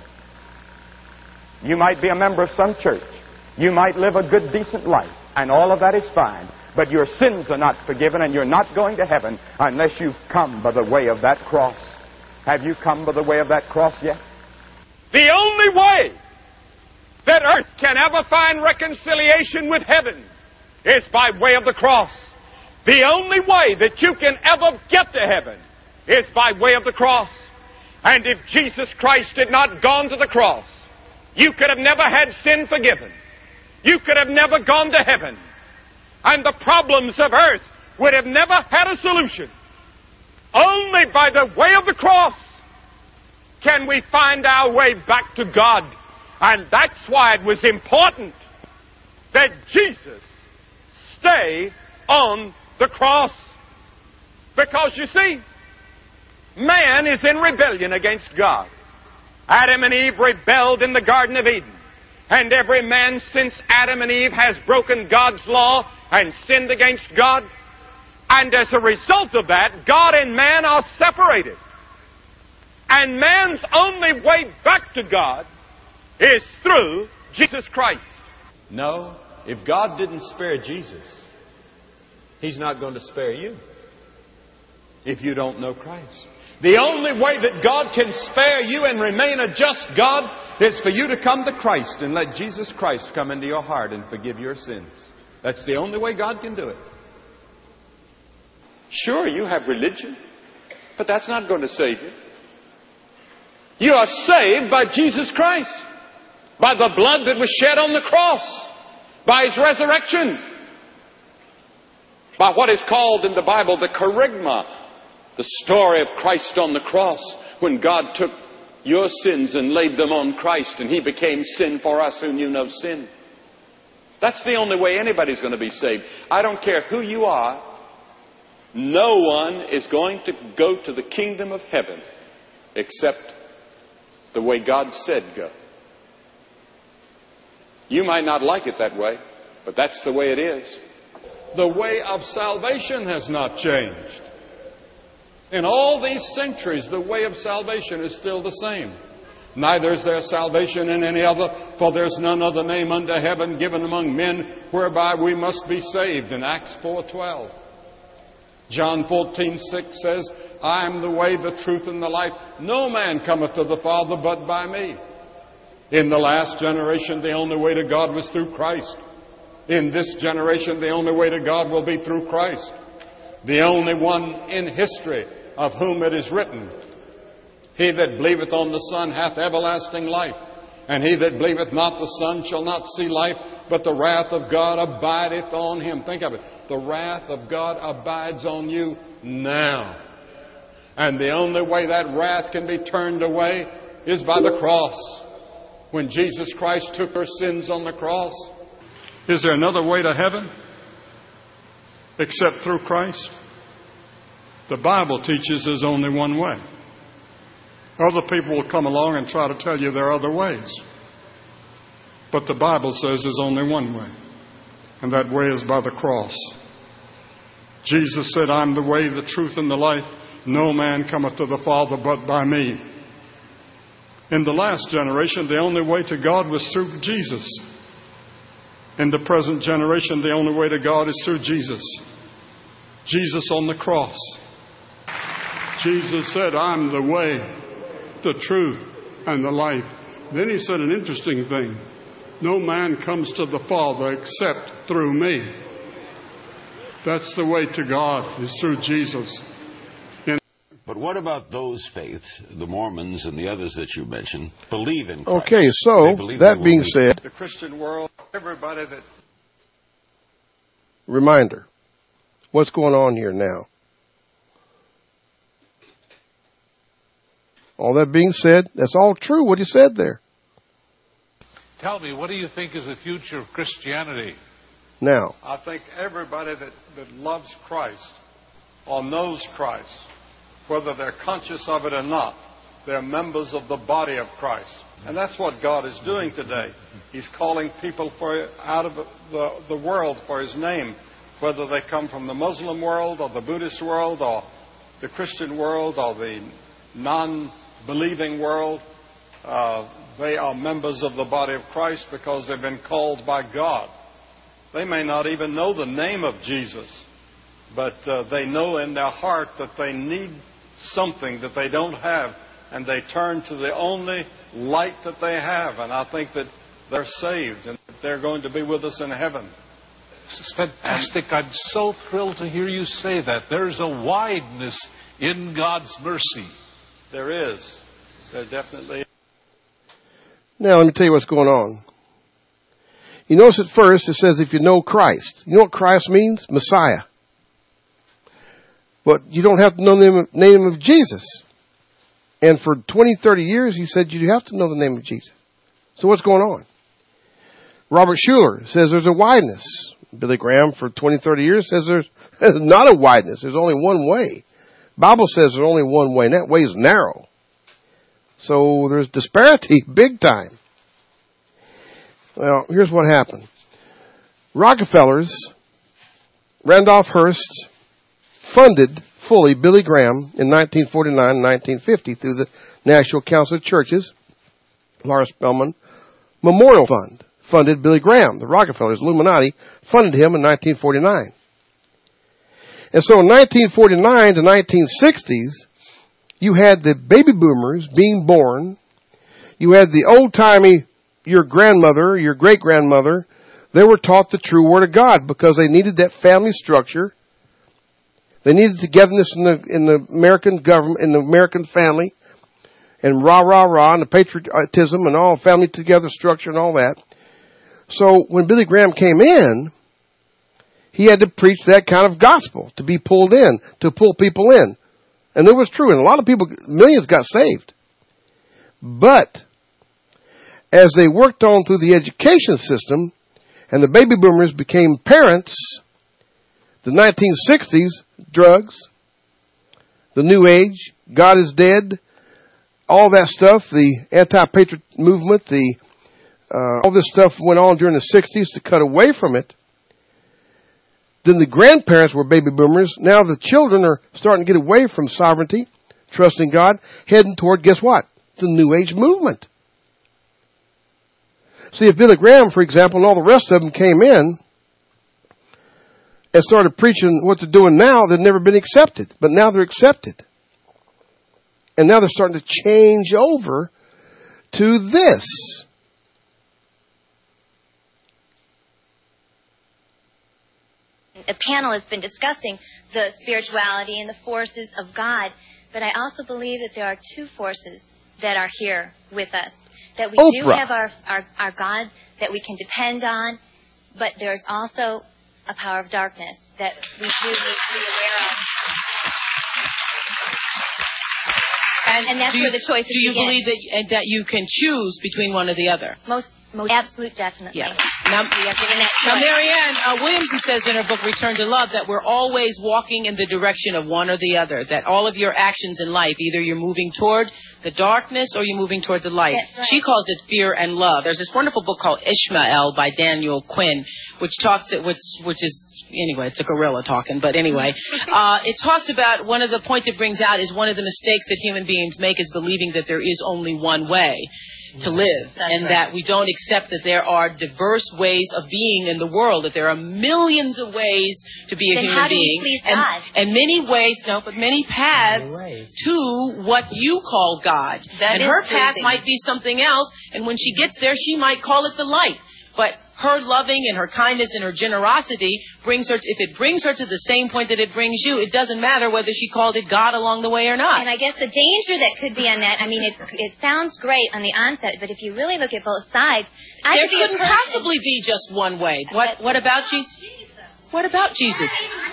You might be a member of some church. You might live a good, decent life, and all of that is fine. But your sins are not forgiven, and you're not going to heaven unless you've come by the way of that cross. Have you come by the way of that cross yet? The only way that earth can ever find reconciliation with heaven is by way of the cross. The only way that you can ever get to heaven is by way of the cross. And if Jesus Christ had not gone to the cross, you could have never had sin forgiven. You could have never gone to heaven. And the problems of earth would have never had a solution. Only by the way of the cross can we find our way back to God. And that's why it was important that Jesus stay on the cross. Because you see, man is in rebellion against God. Adam and Eve rebelled in the Garden of Eden. And every man since Adam and Eve has broken God's law and sinned against God. And as a result of that, God and man are separated. And man's only way back to God is through Jesus Christ. No, if God didn't spare Jesus, He's not going to spare you if you don't know Christ. The only way that God can spare you and remain a just God is for you to come to Christ and let Jesus Christ come into your heart and forgive your sins. That's the only way God can do it. Sure, you have religion, but that's not going to save you. You are saved by Jesus Christ, by the blood that was shed on the cross, by His resurrection, by what is called in the Bible the kerygma, the story of Christ on the cross, when God took your sins and laid them on Christ, and He became sin for us who knew no sin. That's the only way anybody's going to be saved. I don't care who you are. No one is going to go to the kingdom of heaven except the way God said go. You might not like it that way, but that's the way it is. The way of salvation has not changed. In all these centuries, the way of salvation is still the same. Neither is there salvation in any other, for there's none other name under heaven given among men whereby we must be saved, in Acts four twelve. John fourteen six says, I am the way, the truth, and the life. No man cometh to the Father but by me. In the last generation, the only way to God was through Christ. In this generation, the only way to God will be through Christ. The only one in history of whom it is written, He that believeth on the Son hath everlasting life, and he that believeth not the Son shall not see life, but the wrath of God abideth on him. Think of it. The wrath of God abides on you now. And the only way that wrath can be turned away is by the cross. When Jesus Christ took our sins on the cross. Is there another way to heaven except through Christ? The Bible teaches there's only one way. Other people will come along and try to tell you there are other ways. But the Bible says there's only one way. And that way is by the cross. Jesus said, I'm the way, the truth, and the life. No man cometh to the Father but by me. In the last generation, the only way to God was through Jesus. In the present generation, the only way to God is through Jesus. Jesus on the cross. Jesus said, I'm the way, the truth, and the life. Then He said an interesting thing. No man comes to the Father except through me. That's the way to God, is through Jesus. In But what about those faiths, the Mormons and the others that you mentioned, believe in Christ? Okay, so that being said, the Christian world, everybody that reminder. What's going on here now? All that being said, that's all true what he said there. Tell me, what do you think is the future of Christianity? Now, I think everybody that, that loves Christ or knows Christ, whether they're conscious of it or not, they're members of the body of Christ. And that's what God is doing today. He's calling people for out of the, the world for His name, whether they come from the Muslim world or the Buddhist world or the Christian world or the non-believing world. Uh, they are members of the body of Christ because they've been called by God. They may not even know the name of Jesus, but uh, they know in their heart that they need something that they don't have, and they turn to the only light that they have. And I think that they're saved and that they're going to be with us in heaven. This is fantastic. I'm so thrilled to hear you say that. There's a wideness in God's mercy. There is. There definitely is. Now let me tell you what's going on. You notice at first it says if you know Christ. You know what Christ means? Messiah. But you don't have to know the name of Jesus. And for twenty, thirty years he said you have to know the name of Jesus. So what's going on? Robert Schuller says there's a wideness. Billy Graham for twenty, thirty years says there's not a wideness. There's only one way. Bible says there's only one way, and that way is narrow. So there's disparity big time. Well, here's what happened. Rockefellers, Randolph Hearst, funded fully Billy Graham in nineteen forty-nine and nineteen fifty through the National Council of Churches. Lawrence Spelman Memorial Fund funded Billy Graham. The Rockefellers, Illuminati, funded him in nineteen forty-nine. And so in nineteen forty-nine to nineteen sixties, you had the baby boomers being born. You had the old-timey, your grandmother, your great-grandmother. They were taught the true Word of God because they needed that family structure. They needed togetherness in the in the American government, in the American family, and rah, rah, rah, and the patriotism and all family together structure and all that. So when Billy Graham came in, he had to preach that kind of gospel to be pulled in, to pull people in. And it was true, and a lot of people, millions got saved. But as they worked on through the education system, and the baby boomers became parents, the nineteen sixties, drugs, the New Age, God is dead, all that stuff, the anti-patriot movement, the uh, all this stuff went on during the sixties to cut away from it. Then the grandparents were baby boomers. Now the children are starting to get away from sovereignty, trusting God, heading toward, guess what? The New Age movement. See, if Billy Graham, for example, and all the rest of them came in and started preaching what they're doing now, they'd never been accepted. But now they're accepted. And now they're starting to change over to this. A panel has been discussing the spirituality and the forces of God, but I also believe that there are two forces that are here with us. That we Oprah. do have our, our, our God that we can depend on, but there's also a power of darkness that we do need to be aware of. And, and that's you, where the choices Do you begin. believe that that you can choose between one or the other? Most, most absolute, definitely. Yeah. Now, we are given that now choice. Marianne uh, Williamson says in her book, Return to Love, that we're always walking in the direction of one or the other. That all of your actions in life, either you're moving toward the darkness or you're moving toward the light. That's right. She calls it fear and love. There's this wonderful book called Ishmael by Daniel Quinn, which talks, which which is. Anyway, it's a gorilla talking, but anyway. Uh, it talks about, one of the points it brings out is one of the mistakes that human beings make is believing that there is only one way to live. That's and right. that we don't accept that there are diverse ways of being in the world, that there are millions of ways to be a Then human how do we being. please and, God? and many ways, no, but many paths to what you call God. That and is her path pleasing. might be something else, and when she gets there, she might call it the light. But her loving and her kindness and her generosity brings her, if it brings her to the same point that it brings you, it doesn't matter whether she called it God along the way or not. And I guess the danger that could be on that, I mean, it, it sounds great on the onset, but if you really look at both sides, I there could be a couldn't person- possibly be just one way. What, what about Jesus? What about Jesus?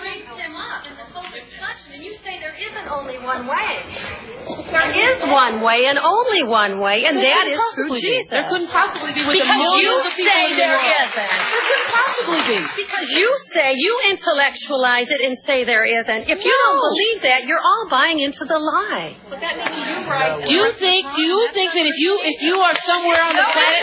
And you say there isn't only one way. There is one way and only one way, and that is through Jesus. There couldn't possibly be with the because you millions of people say in the there world. isn't. There couldn't possibly be. Because you say, you intellectualize it and say there isn't. If you No. don't believe that, you're all buying into the lie. But that means you're right. You think you think that if you if you are somewhere on the planet,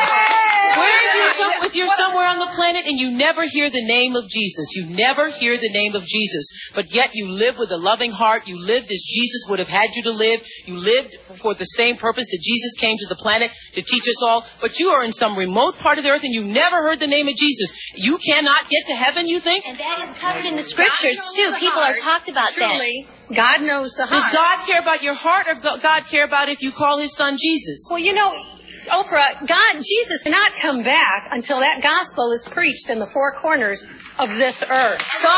where if you're, some, if you're somewhere on the planet and you never hear the name of Jesus, you never hear the name of Jesus, but yet you live with a loving heart, you lived as Jesus would have had you to live, you lived for the same purpose that Jesus came to the planet to teach us all, but you are in some remote part of the earth and you never heard the name of Jesus. You cannot get to heaven, you think? And that is covered in the scriptures, too. People are talked about Truly, that. God knows the heart. Does God care about your heart, or does God care about if you call his son Jesus? Well, you know, Oprah, God, Jesus cannot come back until that gospel is preached in the four corners of this earth. So,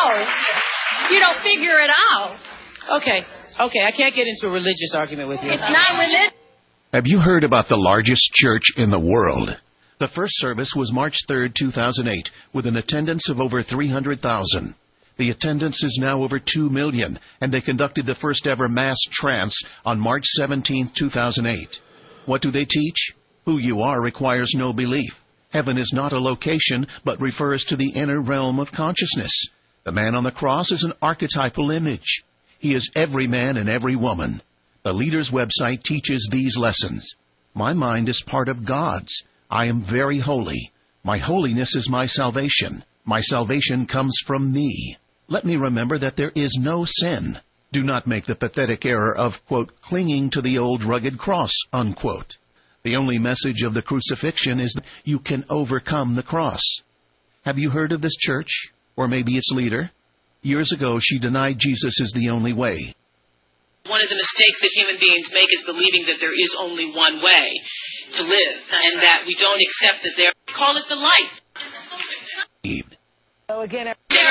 you know, figure it out. Okay, okay, I can't get into a religious argument with you. It's not religious. Have you heard about the largest church in the world? The first service was March third, two thousand eight, with an attendance of over three hundred thousand. The attendance is now over two million, and they conducted the first ever mass trance on March seventeenth, two thousand eight. What do they teach? Who you are requires no belief. Heaven is not a location, but refers to the inner realm of consciousness. The man on the cross is an archetypal image. He is every man and every woman. The leader's website teaches these lessons. My mind is part of God's. I am very holy. My holiness is my salvation. My salvation comes from me. Let me remember that there is no sin. Do not make the pathetic error of, quote, clinging to the old rugged cross, unquote. The only message of the crucifixion is that you can overcome the cross. Have you heard of this church? Or maybe its leader? Years ago, she denied Jesus is the only way. One of the mistakes that human beings make is believing that there is only one way to live, and that we don't accept that there. Call it the life. So again,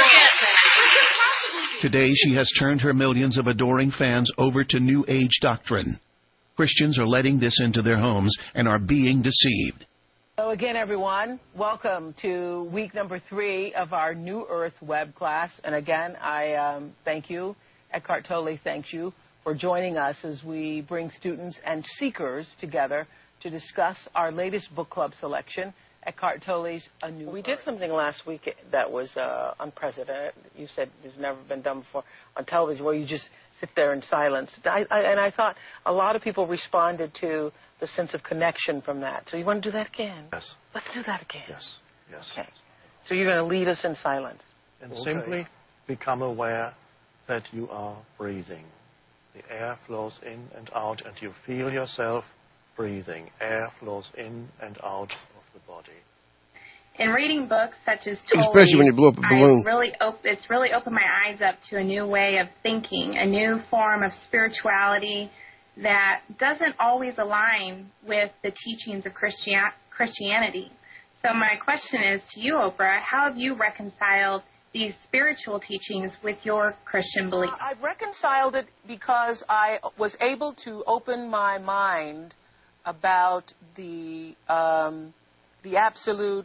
Today, she has turned her millions of adoring fans over to New Age doctrine. Christians are letting this into their homes and are being deceived. So again, everyone, welcome to week number three of our New Earth web class. And again, I um, thank you. Eckhart Tolle thanks you for joining us as we bring students and seekers together to discuss our latest book club selection, Eckhart Tolle's A New Earth. We did something last week that was uh, unprecedented. You said it's never been done before on television, where you just sit there in silence. I, I, and I thought a lot of people responded to the sense of connection from that. So you want to do that again? Yes. Let's do that again. Yes. Yes. Okay. So you're going to lead us in silence. And Okay. simply become aware that you are breathing. The air flows in and out, and you feel yourself breathing. Air flows in and out of the body. In reading books such as Tolle's, Especially when you blow up a balloon. I've really op- it's really opened my eyes up to a new way of thinking, a new form of spirituality that doesn't always align with the teachings of Christian- Christianity. So my question is to you, Oprah, how have you reconciled these spiritual teachings with your Christian beliefs? Uh, I've reconciled it because I was able to open my mind about the um, the absolute,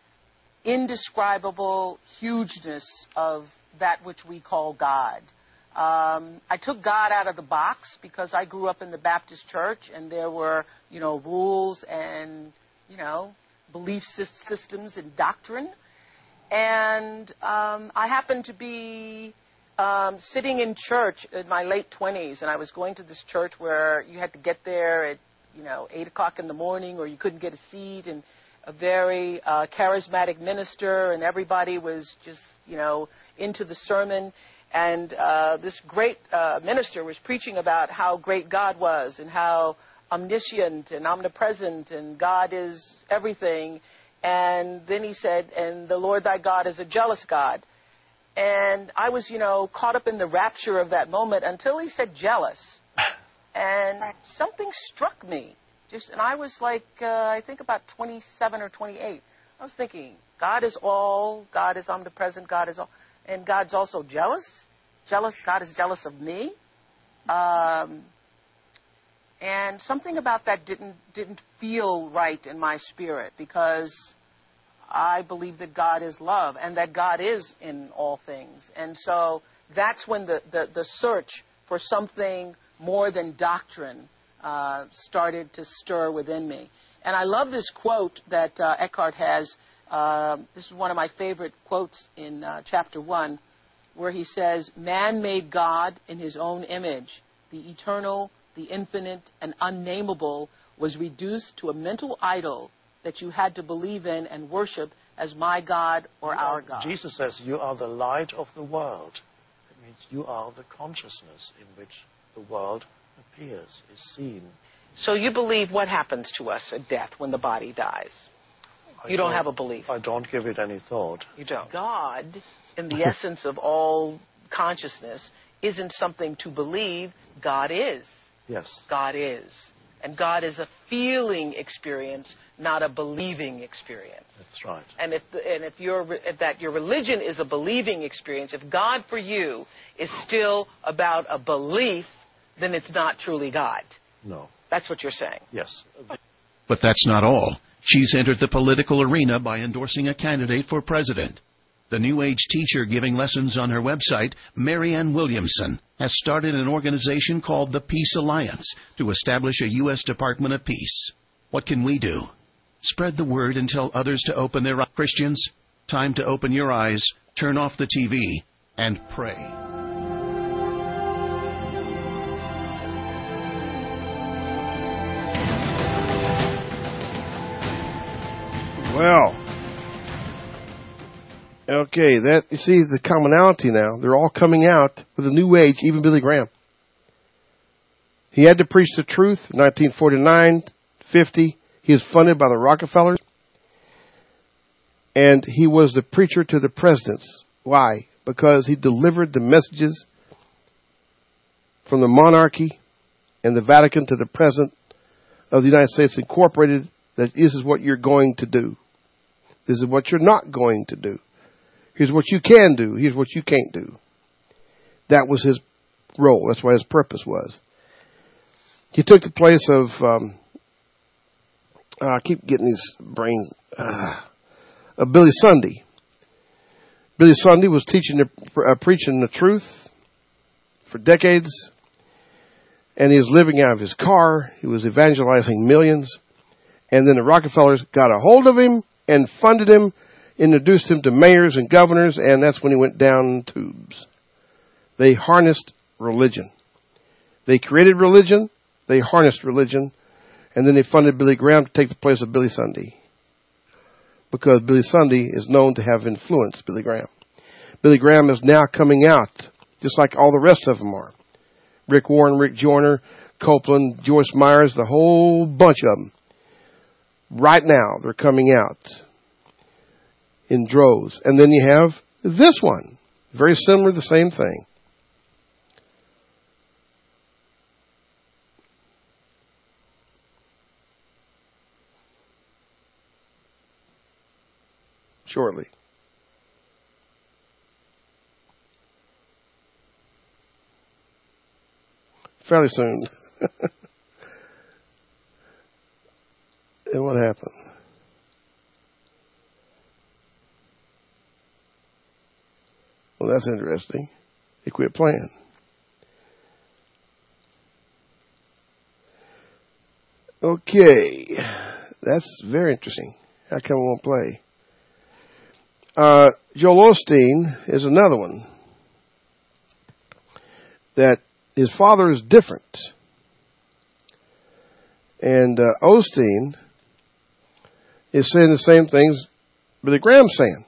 indescribable hugeness of that which we call God. Um, I took God out of the box because I grew up in the Baptist church, and there were, you know, rules and, you know, belief systems and doctrine. And um, I happened to be um, sitting in church in my late twenties, and I was going to this church where you had to get there at, you know, eight o'clock in the morning, or you couldn't get a seat, and a very uh, charismatic minister, and everybody was just, you know, into the sermon. And uh, this great uh, minister was preaching about how great God was and how omniscient and omnipresent and God is everything. And then he said, and the Lord thy God is a jealous God. And I was, you know, caught up in the rapture of that moment until he said jealous. And something struck me. Just, and I was like, uh, I think about twenty-seven or twenty-eight. I was thinking, God is all, God is omnipresent, God is all. And God's also jealous. Jealous. God is jealous of me. Um, and something about that didn't didn't feel right in my spirit, because I believe that God is love and that God is in all things. And so that's when the, the, the search for something more than doctrine uh, started to stir within me. And I love this quote that uh, Eckhart has. Uh, this is one of my favorite quotes in uh, chapter one, where he says, "Man made God in his own image. The eternal, the infinite, and unnameable was reduced to a mental idol that you had to believe in and worship as my God or our God." Jesus says, you are the light of the world. It means you are the consciousness in which the world appears, is seen. So you believe what happens to us at death when the body dies? You don't, don't have a belief. I don't give it any thought. You don't. God, in the essence of all consciousness, isn't something to believe. God is. Yes. God is. And God is a feeling experience, not a believing experience. That's right. And if the, and if your if that your religion is a believing experience, if God for you is still about a belief, then it's not truly God. No. That's what you're saying. Yes. But that's not all. She's entered the political arena by endorsing a candidate for president. The New Age teacher giving lessons on her website, Marianne Williamson, has started an organization called the Peace Alliance to establish a U S Department of Peace. What can we do? Spread the word and tell others to open their eyes. Christians, time to open your eyes, turn off the T V, and pray. Well, okay, that you see the commonality now. They're all coming out with a new age, even Billy Graham. He had to preach the truth in nineteen forty-nine, fifty. He was funded by the Rockefellers. And he was the preacher to the presidents. Why? Because he delivered the messages from the monarchy and the Vatican to the President of the United States Incorporated, that this is what you're going to do. This is what you're not going to do. Here's what you can do. Here's what you can't do. That was his role. That's what his purpose was. He took the place of, um, uh, I keep getting these brains, uh, of Billy Sunday. Billy Sunday was teaching, the, uh, preaching the truth for decades, and he was living out of his car. He was evangelizing millions. And then the Rockefellers got a hold of him and funded him, introduced him to mayors and governors, and that's when he went down tubes. They harnessed religion. They created religion, they harnessed religion, and then they funded Billy Graham to take the place of Billy Sunday. Because Billy Sunday is known to have influenced Billy Graham. Billy Graham is now coming out, just like all the rest of them are. Rick Warren, Rick Joyner, Copeland, Joyce Myers, the whole bunch of them. Right now, they're coming out in droves. And then you have this one. Very similar, the same thing. Shortly. Fairly soon. And what happened? Well, that's interesting. They quit playing. Okay. That's very interesting. How come it won't play? Uh, Joel Osteen is another one. That his father is different. And uh, Osteen is saying the same things Billy Graham's saying.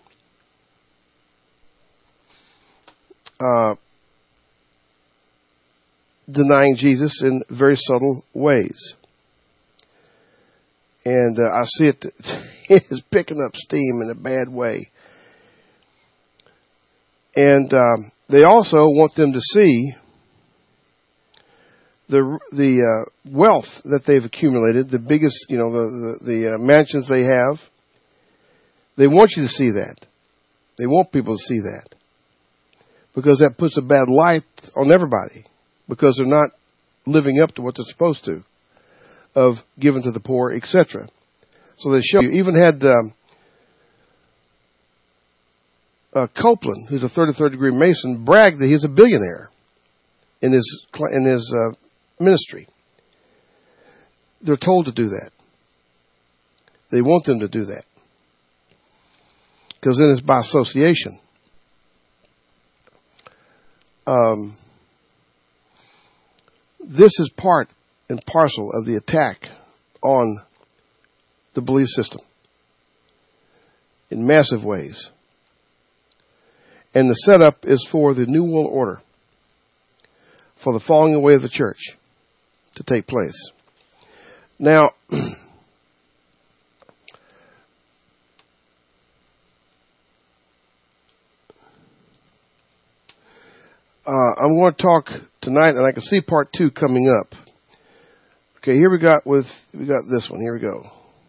Uh, denying Jesus in very subtle ways. And uh, I see it, it is picking up steam in a bad way. And um, they also want them to see the the uh, wealth that they've accumulated, the biggest, you know, the the, the uh, mansions they have. They want you to see that. They want people to see that. Because that puts a bad light on everybody. Because they're not living up to what they're supposed to. Of giving to the poor, et cetera. So they show you. Even had um, uh, Copeland, who's a thirty-third degree Mason, bragged that he's a billionaire in his in his uh, ministry. They're told to do that. They want them to do that. Because then it's by association. Um, this is part and parcel of the attack on the belief system in massive ways. And the setup is for the New World Order, for the falling away of the church to take place. Now, uh, I'm going to talk tonight, and I can see part two coming up. Okay, here we got with we got this one. Here we go.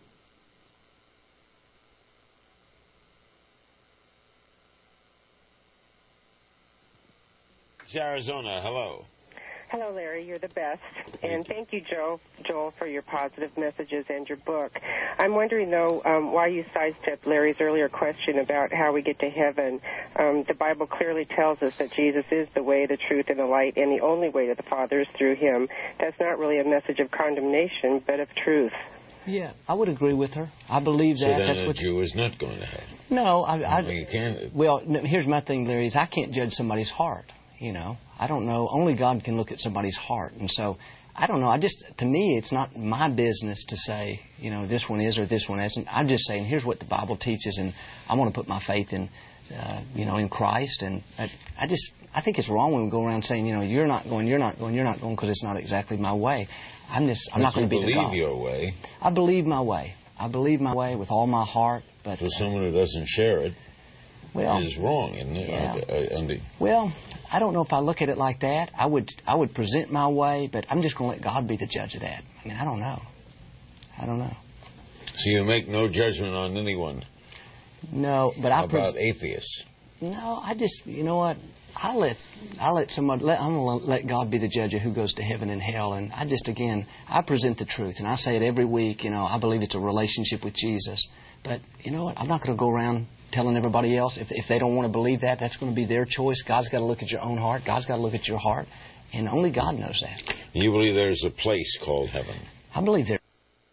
Arizona, hello. Hello, Larry. You're the best. And thank you, Joe, Joel, for your positive messages and your book. I'm wondering, though, um, why you sidestepped Larry's earlier question about how we get to heaven. Um, the Bible clearly tells us that Jesus is the way, the truth, and the light, and the only way to the Father is through him. That's not really a message of condemnation, but of truth. Yeah, I would agree with her. I believe that. So then That's a what Jew is not going to heaven. No, I... I, I you can't. Well, no, here's my thing, Larry, is I can't judge somebody's heart. You know, I don't know. Only God can look at somebody's heart. And so, I don't know. I just, to me, it's not my business to say, you know, this one is or this one isn't. I'm just saying, here's what the Bible teaches, and I want to put my faith in, uh, you know, in Christ. And I, I just, I think it's wrong when we go around saying, you know, you're not going, you're not going, you're not going because it's not exactly my way. I'm just, I'm but not going to be the God. You believe your way. I believe my way. I believe my way with all my heart. But for someone who doesn't share it, well, is wrong. Isn't it? Yeah. Uh, uh, well, I don't know if I look at it like that. I would I would present my way, but I'm just going to let God be the judge of that. I mean, I don't know. I don't know. So you make no judgment on anyone? No, but I... How about pres- atheists? No, I just, you know what, I let I let somebody, let, I'm going to let God be the judge of who goes to heaven and hell. And I just, again, I present the truth. And I say it every week, you know, I believe it's a relationship with Jesus. But, you know what, I'm not going to go around telling everybody else. If, if they don't want to believe that, that's going to be their choice. God's got to look at your own heart. God's got to look at your heart. And only God knows that. You believe there's a place called heaven? I believe there.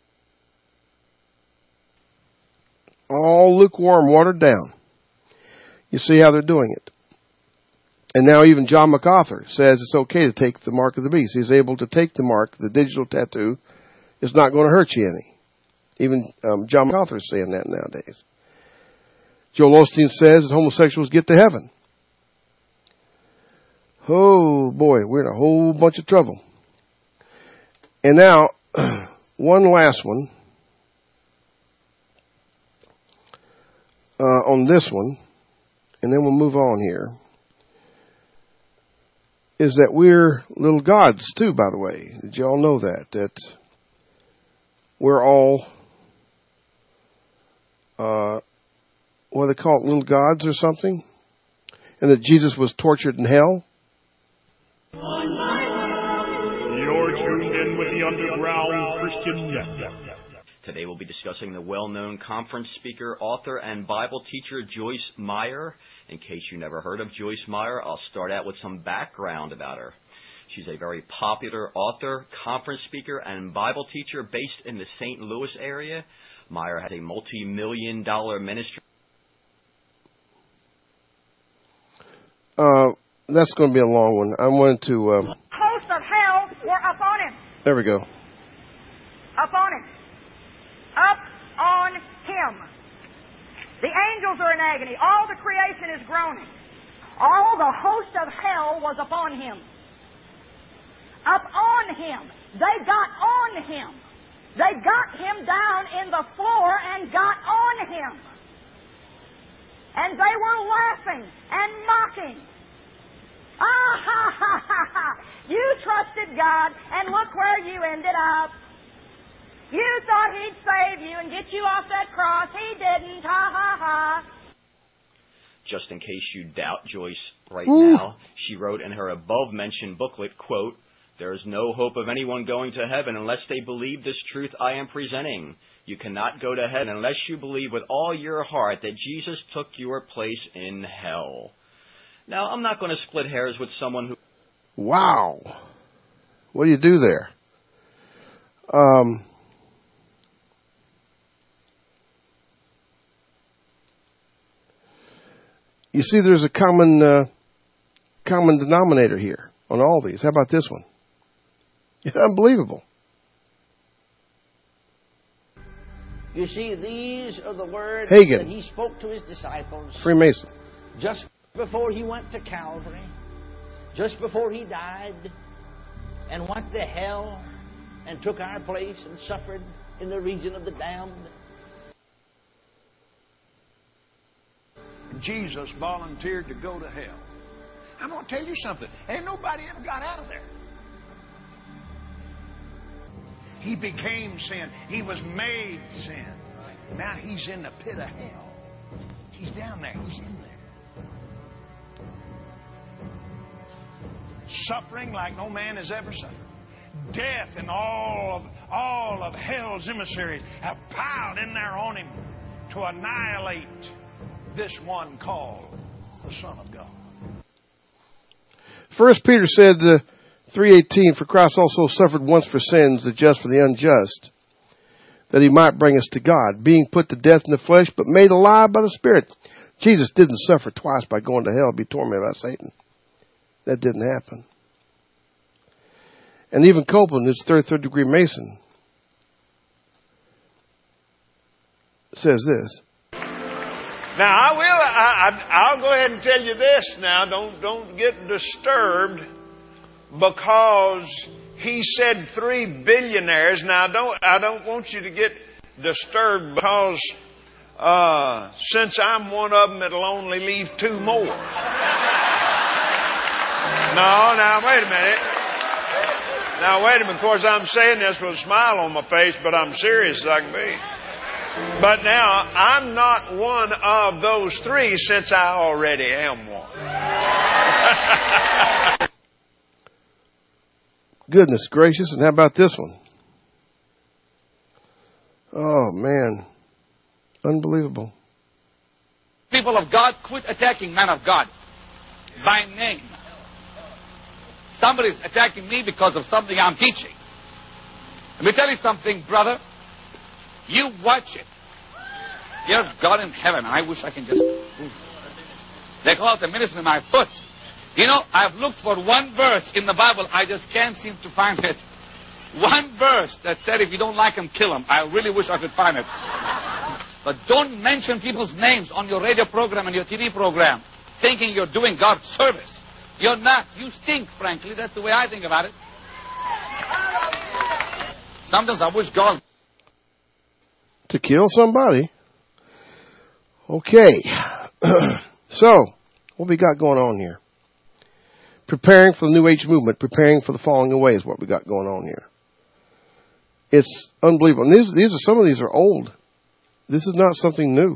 All lukewarm, watered down. You see how they're doing it. And now even John MacArthur says it's okay to take the mark of the beast. He's able to take the mark, the digital tattoo. It's not going to hurt you any. Even um, John MacArthur is saying that nowadays. Joel Osteen says that homosexuals get to heaven. Oh, boy, we're in a whole bunch of trouble. And now, one last one. Uh, on this one, and then we'll move on here, is that we're little gods too, by the way. Did you all know that? That we're all, uh, what do they call it, little gods or something? And that Jesus was tortured in hell? You're tuned in with the Underground Christian Network. Today we'll be discussing the well-known conference speaker, author, and Bible teacher Joyce Meyer. In case you never heard of Joyce Meyer, I'll start out with some background about her. She's a very popular author, conference speaker, and Bible teacher based in the Saint Louis area. Meyer has a multi-million dollar ministry. Uh, that's going to be a long one. I'm going to... Um, hosts of hell were upon him. There we go. Upon him. Up on him. The angels are in agony. All the creation is groaning. All the host of hell was upon him. Up on him. They got on him. They got him down in the floor and got on him. And they were laughing and mocking. Ah, ha, ha, ha, ha. You trusted God, and look where you ended up. You thought he'd save you and get you off that cross. He didn't. Ha, ha, ha. Just in case you doubt Joyce right Ooh. now, she wrote in her above-mentioned booklet, quote, There is no hope of anyone going to heaven unless they believe this truth I am presenting. You cannot go to heaven unless you believe with all your heart that Jesus took your place in hell. Now, I'm not going to split hairs with someone who... Wow. What do you do there? Um, you see, there's a common uh, common denominator here on all these. How about this one? It's unbelievable. You see, these are the words Hagen. that he spoke to his disciples. Freemason. Just before he went to Calvary, just before he died and went to hell and took our place and suffered in the region of the damned. Jesus volunteered to go to hell. I'm going to tell you something. Ain't nobody ever got out of there. He became sin. He was made sin. Now he's in the pit of hell. He's down there. He's in there. Suffering like no man has ever suffered. Death and all of all of hell's emissaries have piled in there on him to annihilate this one called the Son of God. First Peter said, uh, three eighteen, for Christ also suffered once for sins, the just for the unjust, that he might bring us to God, being put to death in the flesh, but made alive by the Spirit. Jesus didn't suffer twice by going to hell and be tormented by Satan. That didn't happen. And even Copeland, who's third, third degree Mason, says this. Now, I will, I, I, I'll go ahead and tell you this now. Don't, don't get disturbed because he said three billionaires. Now, I don't, I don't want you to get disturbed because uh, since I'm one of them, it'll only leave two more. No, now, wait a minute. Now, wait a minute. Of course, I'm saying this with a smile on my face, but I'm serious as I can be. But now, I'm not one of those three since I already am one. Goodness gracious, and how about this one? Oh, man. Unbelievable. People of God, quit attacking men of God by name. Somebody's attacking me because of something I'm teaching. Let me tell you something, brother. You watch it. You're God in heaven. I wish I can just... Ooh. They call it the ministry of my foot. You know, I've looked for one verse in the Bible. I just can't seem to find it. One verse that said if you don't like him, kill him. I really wish I could find it. But don't mention people's names on your radio program and your T V program thinking you're doing God's service. You're not. You stink, frankly. That's the way I think about it. Sometimes I wish God... To kill somebody. Okay. So, what we got going on here? Preparing for the New Age movement, preparing for the falling away is what we got going on here. It's unbelievable. And these, these are, some of these are old. This is not something new.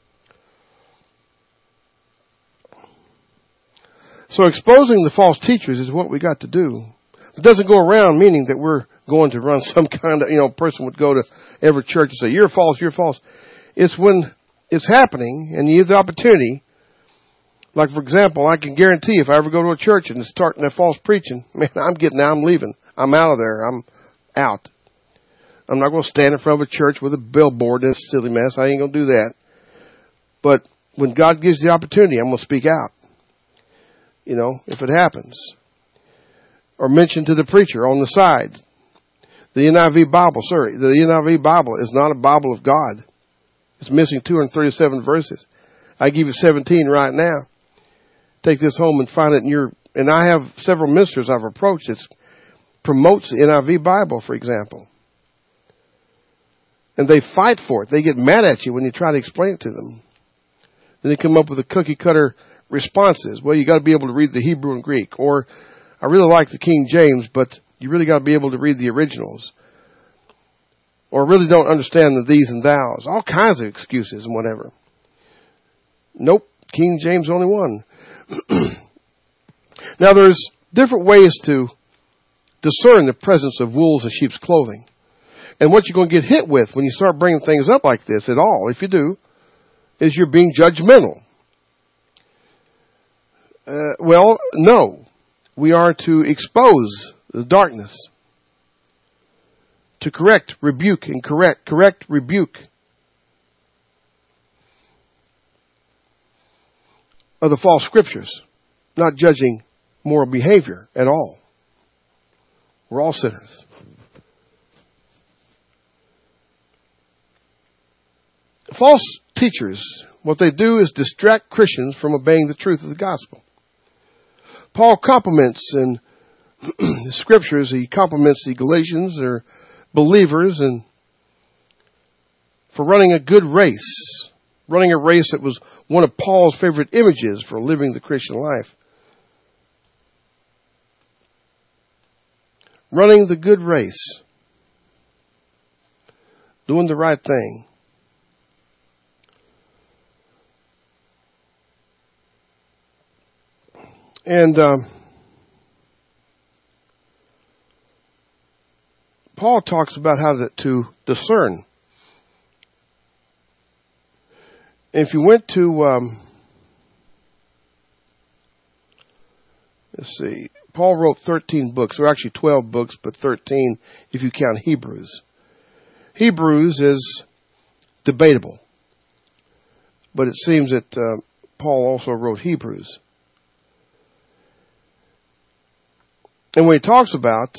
So exposing the false teachers is what we got to do. It doesn't go around meaning that we're going to run some kind of, you know, person would go to every church and say, you're false, you're false. It's when it's happening and you have the opportunity. Like, for example, I can guarantee if I ever go to a church and it's starting that false preaching, man, I'm getting out, I'm leaving. I'm out of there. I'm out. I'm not going to stand in front of a church with a billboard and a silly mess. I ain't going to do that. But when God gives the opportunity, I'm going to speak out. You know, if it happens. Or mention to the preacher on the side. The N I V Bible, sorry, the N I V Bible is not a Bible of God. It's missing two hundred thirty-seven verses. I give you seventeen right now. Take this home and find it in your, and I have several ministers I've approached that promotes the N I V Bible, for example. And they fight for it. They get mad at you when you try to explain it to them. Then they come up with a cookie cutter responses. Well, you got to be able to read the Hebrew and Greek. Or, I really like the King James, but you really got to be able to read the originals. Or really don't understand the these and thous. All kinds of excuses and whatever. Nope. King James only one. Now there's different ways to discern the presence of wolves in sheep's clothing. And what you're going to get hit with when you start bringing things up like this at all, if you do, is you're being judgmental. Uh, well, no. We are to expose the darkness, to correct, rebuke, and correct, correct, rebuke of the false scriptures, not judging moral behavior at all. We're all sinners. False teachers, what they do is distract Christians from obeying the truth of the gospel. Paul compliments in the scriptures, he compliments the Galatians, their believers, and for running a good race. Running a race that was one of Paul's favorite images for living the Christian life. Running the good race. Doing the right thing. And um, Paul talks about how to, to discern. If you went to, um, let's see, Paul wrote thirteen books. There are actually twelve books, but thirteen if you count Hebrews. Hebrews is debatable. But it seems that uh, Paul also wrote Hebrews. And what he talks about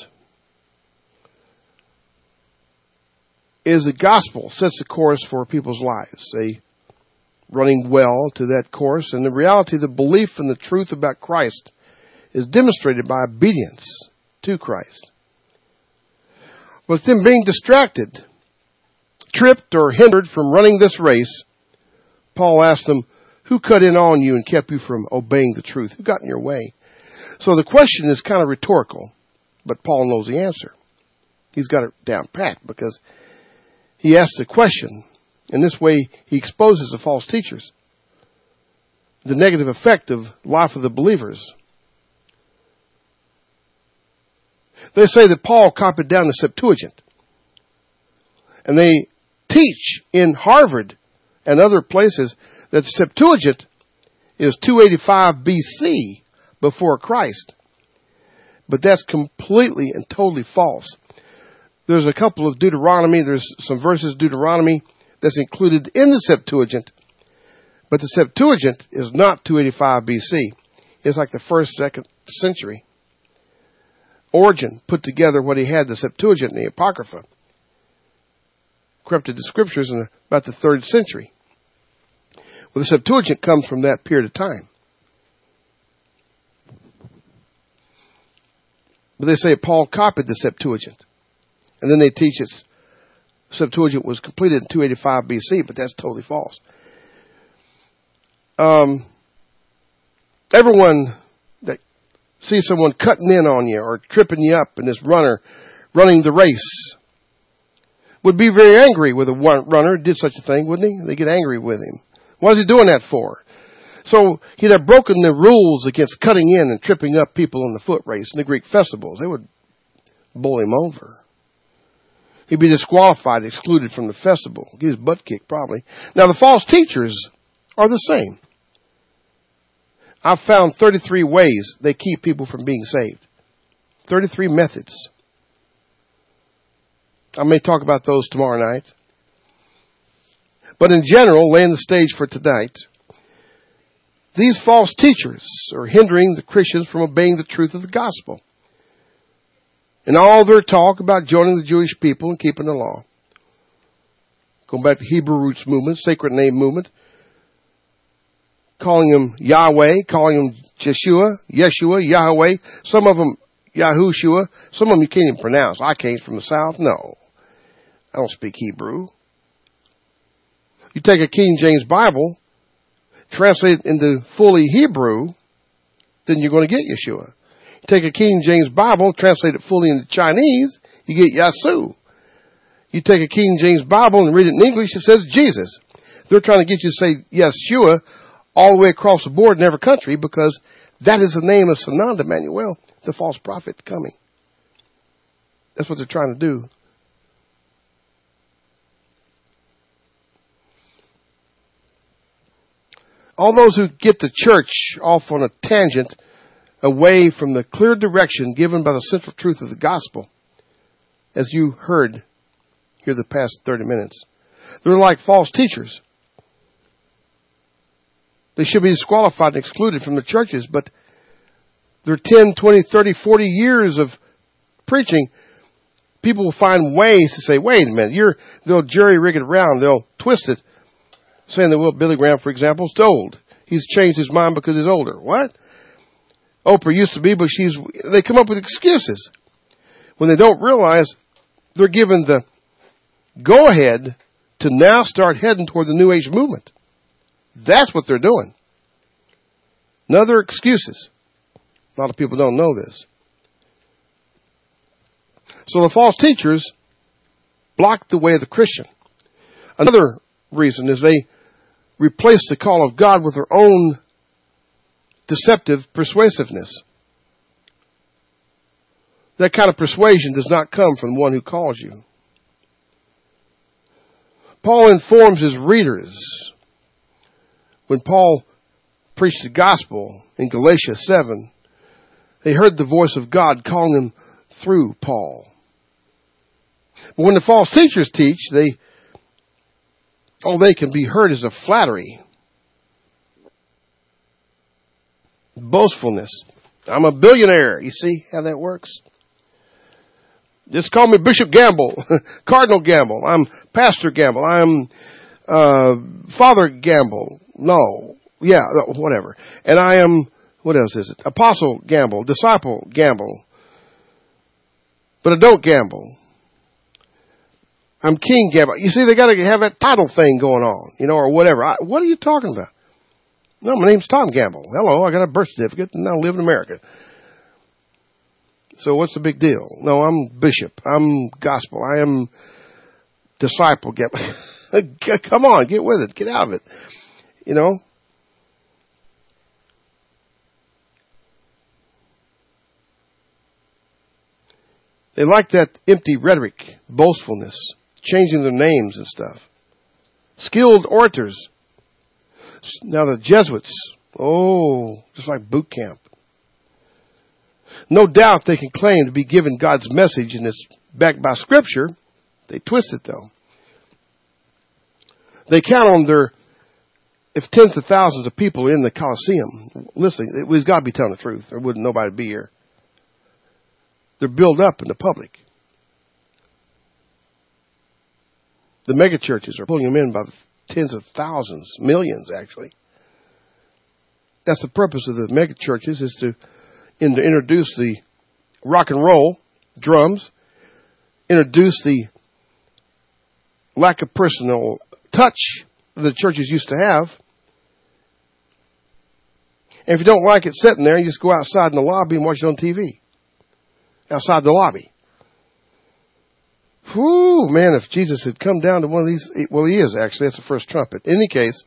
is the gospel sets the course for people's lives. They running well to that course. And the reality, the belief in the truth about Christ is demonstrated by obedience to Christ. With them being distracted, tripped, or hindered from running this race, Paul asked them, who cut in on you and kept you from obeying the truth? Who got in your way? So the question is kind of rhetorical, but Paul knows the answer. He's got it down pat because he asks the question. In this way, he exposes the false teachers, the negative effect of life of the believers. They say that Paul copied down the Septuagint. And they teach in Harvard and other places that the Septuagint is two eighty-five B C before Christ. But that's completely and totally false. There's a couple of Deuteronomy, there's some verses Deuteronomy that's included in the Septuagint. But the Septuagint is not two eighty-five B C. It's like the first, second century. Origen put together what he had, the Septuagint and the Apocrypha. Corrupted the scriptures in about the third century. Well, the Septuagint comes from that period of time. But they say Paul copied the Septuagint. And then they teach it's Septuagint was completed in two eighty-five B C, but that's totally false. Um, everyone that sees someone cutting in on you or tripping you up in this runner running the race would be very angry with a runner who did such a thing, wouldn't he? They get angry with him. What is he doing that for? So he'd have broken the rules against cutting in and tripping up people in the foot race in the Greek festivals. They would bowl him over. He'd be disqualified, excluded from the festival. Get his butt kicked, probably. Now, the false teachers are the same. I've found thirty-three ways they keep people from being saved. thirty-three methods. I may talk about those tomorrow night. But in general, laying the stage for tonight, these false teachers are hindering the Christians from obeying the truth of the gospel. And all their talk about joining the Jewish people and keeping the law. Going back to Hebrew roots movement, sacred name movement. Calling him Yahweh, calling him Jeshua, Yeshua, Yahweh. Some of them Yahushua. Some of them you can't even pronounce. I came from the south. No. I don't speak Hebrew. You take a King James Bible, translate it into fully Hebrew, then you're going to get Yeshua. You take a King James Bible, translate it fully into Chinese, you get Yasu. You take a King James Bible and read it in English, it says Jesus. They're trying to get you to say Yeshua all the way across the board in every country because that is the name of Sananda Manuel, the false prophet coming. That's what they're trying to do. All those who get the church off on a tangent away from the clear direction given by the central truth of the gospel, as you heard here the past thirty minutes, they're like false teachers. They should be disqualified and excluded from the churches, but their ten, twenty, thirty, forty years of preaching, people will find ways to say, wait a minute, you're, they'll jury-rig it around, they'll twist it, saying that, well, Billy Graham, for example, is old. He's changed his mind because he's older. What? Oprah used to be, but she's, they come up with excuses when they don't realize they're given the go-ahead to now start heading toward the New Age movement. That's what they're doing. Another excuses. A lot of people don't know this. So the false teachers block the way of the Christian. Another reason is they replace the call of God with their own deceptive persuasiveness. That kind of persuasion does not come from the one who calls you. Paul informs his readers when Paul preached the gospel in Galatians seven, they heard the voice of God calling them through Paul. But when the false teachers teach, they all they can be heard is a flattery, boastfulness. I'm a billionaire. You see how that works? Just call me Bishop Gamble, Cardinal Gamble. I'm Pastor Gamble. I'm uh, Father Gamble. No, yeah, whatever. And I am, what else is it? Apostle Gamble, Disciple Gamble. But I don't gamble. I'm King Gamble. You see, they got to have that title thing going on, you know, or whatever. I, what are you talking about? No, my name's Tom Gamble. Hello, I got a birth certificate and I live in America. So what's the big deal? No, I'm Bishop. I'm Gospel. I am Disciple Gamble. Come on, get with it. Get out of it. You know? They like that empty rhetoric, boastfulness, changing their names and stuff. Skilled orators. Now the Jesuits, oh, just like boot camp. No doubt they can claim to be giving God's message and it's backed by Scripture. They twist it though. They count on their, if tens of thousands of people are in the Colosseum, listen, we've got to be telling the truth. There wouldn't nobody be here. They're built up in the public. The mega churches are pulling them in by tens of thousands, millions actually. That's the purpose of the mega churches, is to, in, to introduce the rock and roll, drums, introduce the lack of personal touch that the churches used to have. And if you don't like it sitting there, you just go outside in the lobby and watch it on T V. Outside the lobby. Whew, man, if Jesus had come down to one of these, well, he is actually, that's the first trumpet. In any case,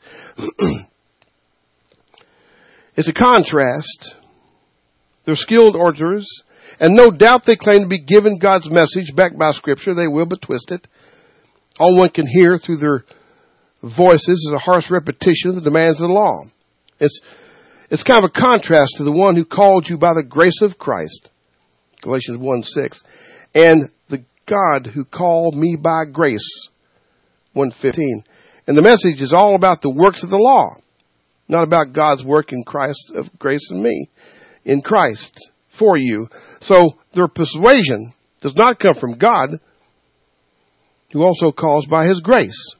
it's a contrast. They're skilled orators, and no doubt they claim to be giving God's message backed by Scripture. They will but twist it. All one can hear through their voices is a harsh repetition of the demands of the law. It's, it's kind of a contrast to the one who called you by the grace of Christ. Galatians one six. And the God who called me by grace. one fifteen. And the message is all about the works of the law. Not about God's work in Christ of grace in me. In Christ. For you. So their persuasion does not come from God, who also calls by His grace.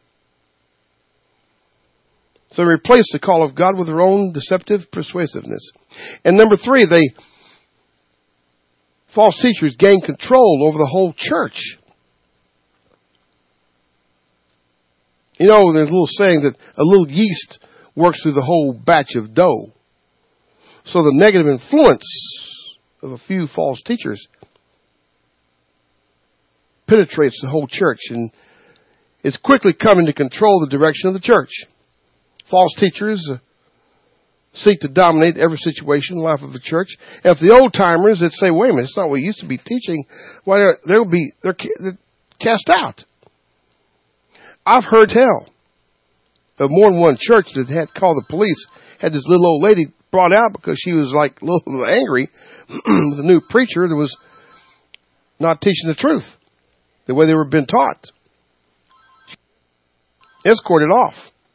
So they replace the call of God with their own deceptive persuasiveness. And number three, they false teachers gain control over the whole church. You know, there's a little saying that a little yeast works through the whole batch of dough. So the negative influence of a few false teachers penetrates the whole church and is quickly coming to control the direction of the church. False teachers seek to dominate every situation in the life of the church. And if the old timers that say, wait a minute, it's not what we used to be teaching, why well, they'll be, they're, they're cast out. I've heard tell of more than one church that had called the police, had this little old lady brought out because she was like a little angry with a new preacher that was not teaching the truth the way they were being taught. Escorted off.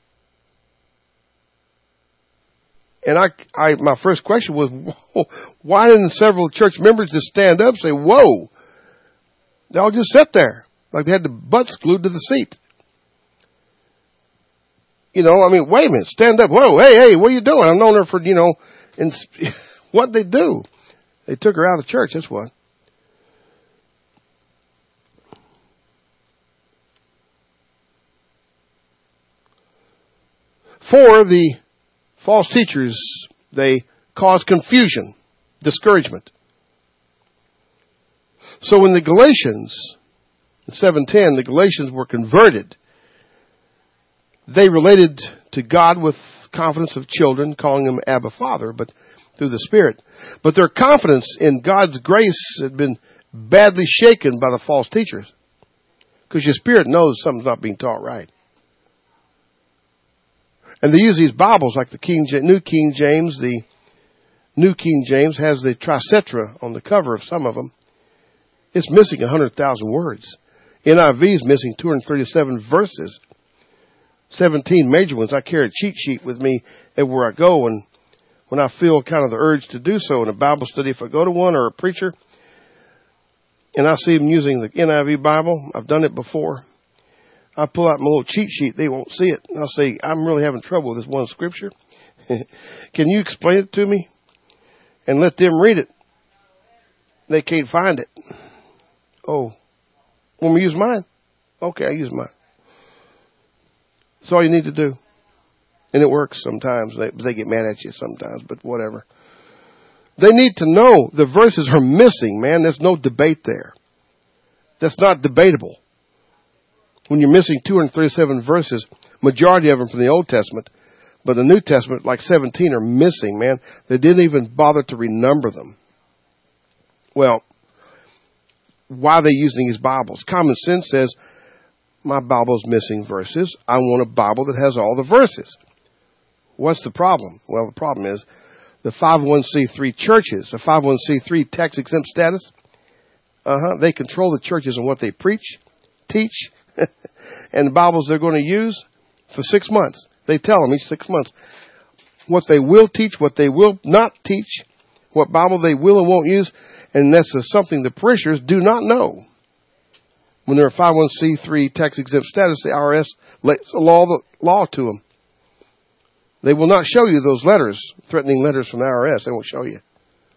And I, I, my first question was, whoa, why didn't several church members just stand up and say, whoa? They all just sat there like they had the butts glued to the seat. You know, I mean, wait a minute, stand up. Whoa, hey, hey, what are you doing? I've known her for, you know, and what they do. They took her out of the church, that's what. For the false teachers, they cause confusion, discouragement. So when the Galatians, in seven ten, the Galatians were converted, they related to God with confidence of children, calling him Abba Father, but through the Spirit. But their confidence in God's grace had been badly shaken by the false teachers. Because your spirit knows something's not being taught right. And they use these Bibles like the King, New King James. The New King James has the Tricetra on the cover of some of them. It's missing one hundred thousand words. N I V is missing two hundred thirty-seven verses. seventeen major ones. I carry a cheat sheet with me everywhere I go, and when I feel kind of the urge to do so in a Bible study, if I go to one or a preacher, and I see them using the N I V Bible, I've done it before, I pull out my little cheat sheet. They won't see it. I'll say, I'm really having trouble with this one scripture. Can you explain it to me? And let them read it. They can't find it. Oh, want me to use mine? Okay, I use mine. That's all you need to do. And it works sometimes. They, they get mad at you sometimes, but whatever. They need to know the verses are missing, man. There's no debate there. That's not debatable. When you're missing two hundred thirty-seven verses, majority of them from the Old Testament, but the New Testament, like seventeen, are missing, man. They didn't even bother to renumber them. Well, why are they using these Bibles? Common sense says, my Bible's missing verses. I want a Bible that has all the verses. What's the problem? Well, the problem is the five oh one c three churches, the five oh one c three tax-exempt status, uh-huh, they control the churches and what they preach, teach, and the Bibles they're going to use for six months. They tell them each six months what they will teach, what they will not teach, what Bible they will and won't use, and that's something the parishioners do not know. When they're a five oh one c three tax-exempt status, the I R S lays a law, the law to them. They will not show you those letters, threatening letters from the I R S. They won't show you.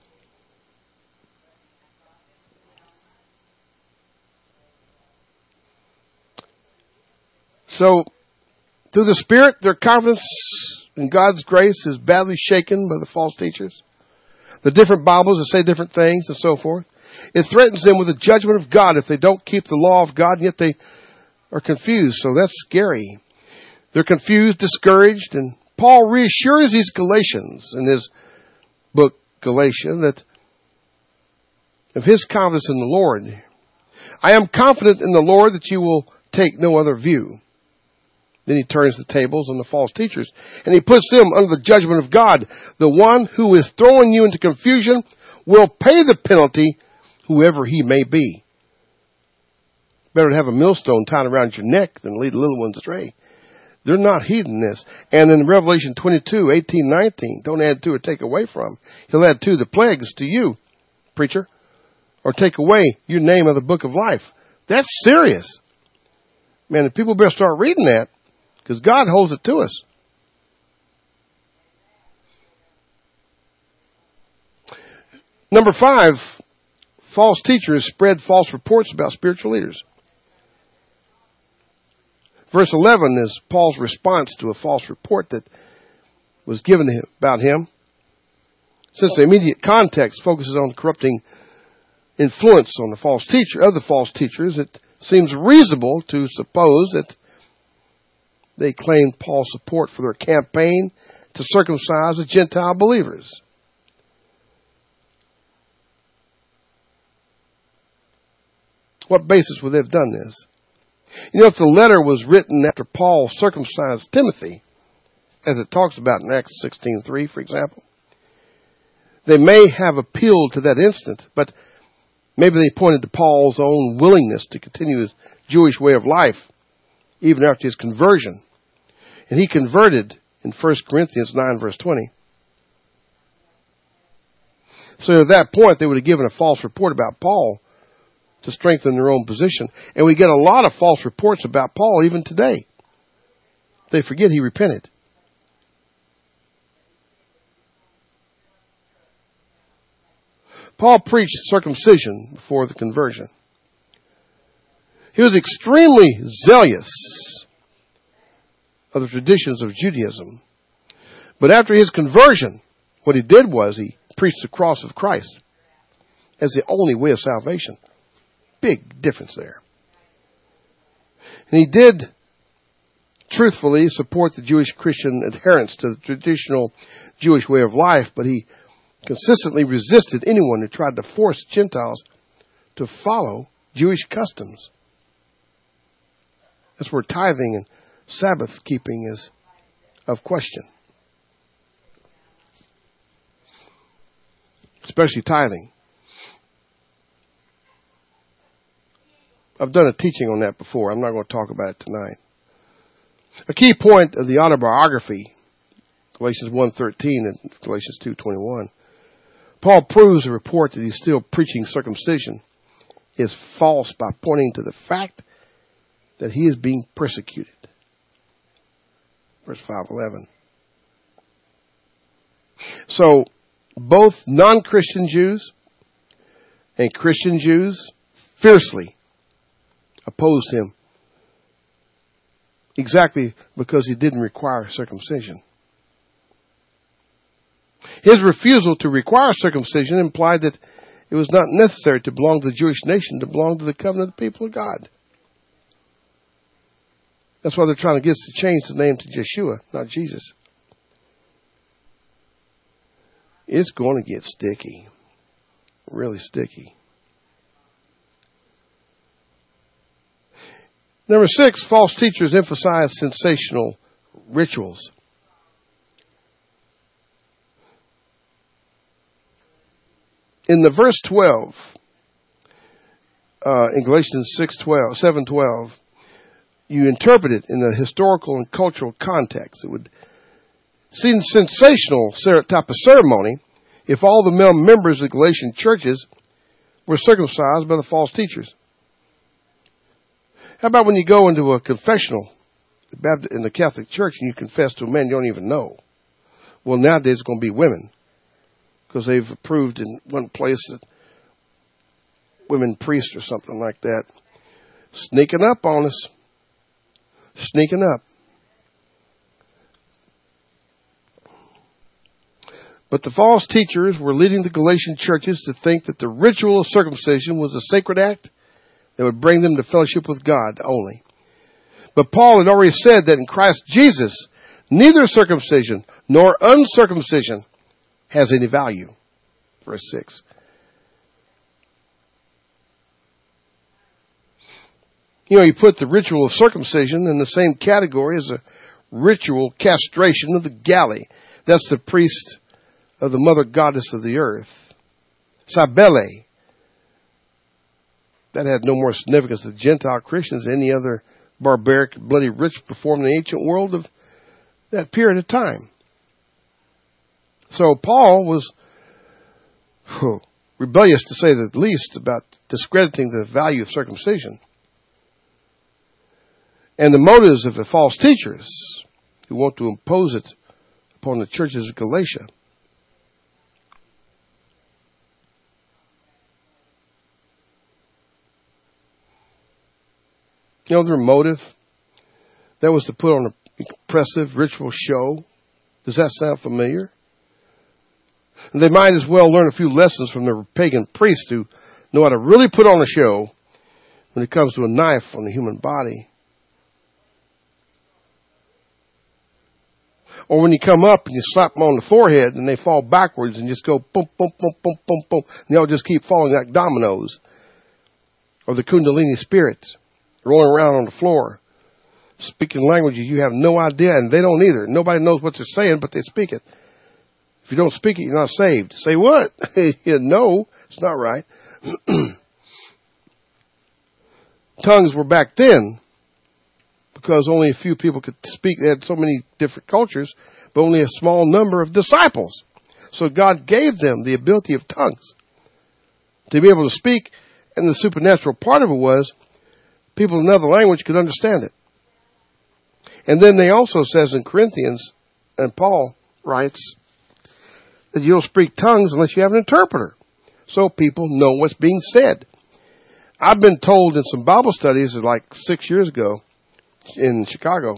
So, through the Spirit, their confidence in God's grace is badly shaken by the false teachers. The different Bibles that say different things and so forth. It threatens them with the judgment of God if they don't keep the law of God, and yet they are confused. So that's scary. They're confused, discouraged, and Paul reassures these Galatians in his book, Galatia, that of his confidence in the Lord. I am confident in the Lord that you will take no other view. Then he turns the tables on the false teachers, and he puts them under the judgment of God. The one who is throwing you into confusion will pay the penalty, whoever he may be. Better to have a millstone tied around your neck than lead the little ones astray. They're not heeding this. And in Revelation twenty-two, eighteen, nineteen, don't add to or take away from. He'll add to the plagues to you, preacher, or take away your name of the book of life. That's serious. Man, if people better start reading that, because God holds it to us. Number five, false teachers spread false reports about spiritual leaders. Verse eleven is Paul's response to a false report that was given to him about him. Since the immediate context focuses on corrupting influence on the false teacher, of the false teachers, it seems reasonable to suppose that they claimed Paul's support for their campaign to circumcise the Gentile believers. What basis would they have done this? You know, if the letter was written after Paul circumcised Timothy, as it talks about in Acts sixteen three, for example, they may have appealed to that instant, but maybe they pointed to Paul's own willingness to continue his Jewish way of life, even after his conversion. And he converted in First Corinthians nine, verse twenty. So at that point, they would have given a false report about Paul to strengthen their own position. And we get a lot of false reports about Paul even today. They forget he repented. Paul preached circumcision before the conversion. He was extremely zealous of the traditions of Judaism. But after his conversion, what he did was he preached the cross of Christ as the only way of salvation. Big difference there. And he did truthfully support the Jewish Christian adherence to the traditional Jewish way of life, but he consistently resisted anyone who tried to force Gentiles to follow Jewish customs. That's where tithing and Sabbath keeping is of question. Especially tithing. I've done a teaching on that before. I'm not going to talk about it tonight. A key point of the autobiography, Galatians one thirteen and Galatians two twenty-one, Paul proves the report that he's still preaching circumcision is false by pointing to the fact that he is being persecuted. Verse five eleven. So, both non-Christian Jews and Christian Jews fiercely opposed him exactly because he didn't require circumcision. His refusal to require circumcision implied that it was not necessary to belong to the Jewish nation to belong to the covenant of the people of God. That's why they're trying to get us to change the name to Yeshua, not Jesus. It's going to get sticky. Really sticky. Number six, false teachers emphasize sensational rituals. In the verse twelve, uh, in Galatians six twelve, seven twelve, you interpret it in a historical and cultural context. It would seem sensational type of ceremony if all the male members of the Galatian churches were circumcised by the false teachers. How about when you go into a confessional in the Catholic Church and you confess to a man you don't even know? Well, nowadays it's going to be women because they've approved in one place that women priests or something like that. Sneaking up on us. Sneaking up. But the false teachers were leading the Galatian churches to think that the ritual of circumcision was a sacred act that would bring them to fellowship with God only. But Paul had already said that in Christ Jesus, neither circumcision nor uncircumcision has any value. Verse six. You know, you put the ritual of circumcision in the same category as a ritual castration of the galley. That's the priest of the mother goddess of the earth. Cybele. That had no more significance to Gentile Christians than any other barbaric, bloody ritual performed in the ancient world of that period of time. So Paul was whew, rebellious, to say the least, about discrediting the value of circumcision. And the motives of the false teachers who want to impose it upon the churches of Galatia. You know their motive? That was to put on an impressive ritual show. Does that sound familiar? And they might as well learn a few lessons from their pagan priests who know how to really put on a show when it comes to a knife on the human body. Or when you come up and you slap them on the forehead and they fall backwards and just go boom, boom, boom, boom, boom, boom. And they'll just keep falling like dominoes. Or the Kundalini spirits rolling around on the floor, speaking languages you have no idea, and they don't either. Nobody knows what they're saying, but they speak it. If you don't speak it, you're not saved. Say what? Yeah, no, it's not right. Tongues were back then because only a few people could speak. They had so many different cultures, but only a small number of disciples. So God gave them the ability of tongues to be able to speak, and the supernatural part of it was people in another language could understand it. And then they also says in Corinthians, and Paul writes, that you don't speak tongues unless you have an interpreter, so people know what's being said. I've been told in some Bible studies like six years ago in Chicago,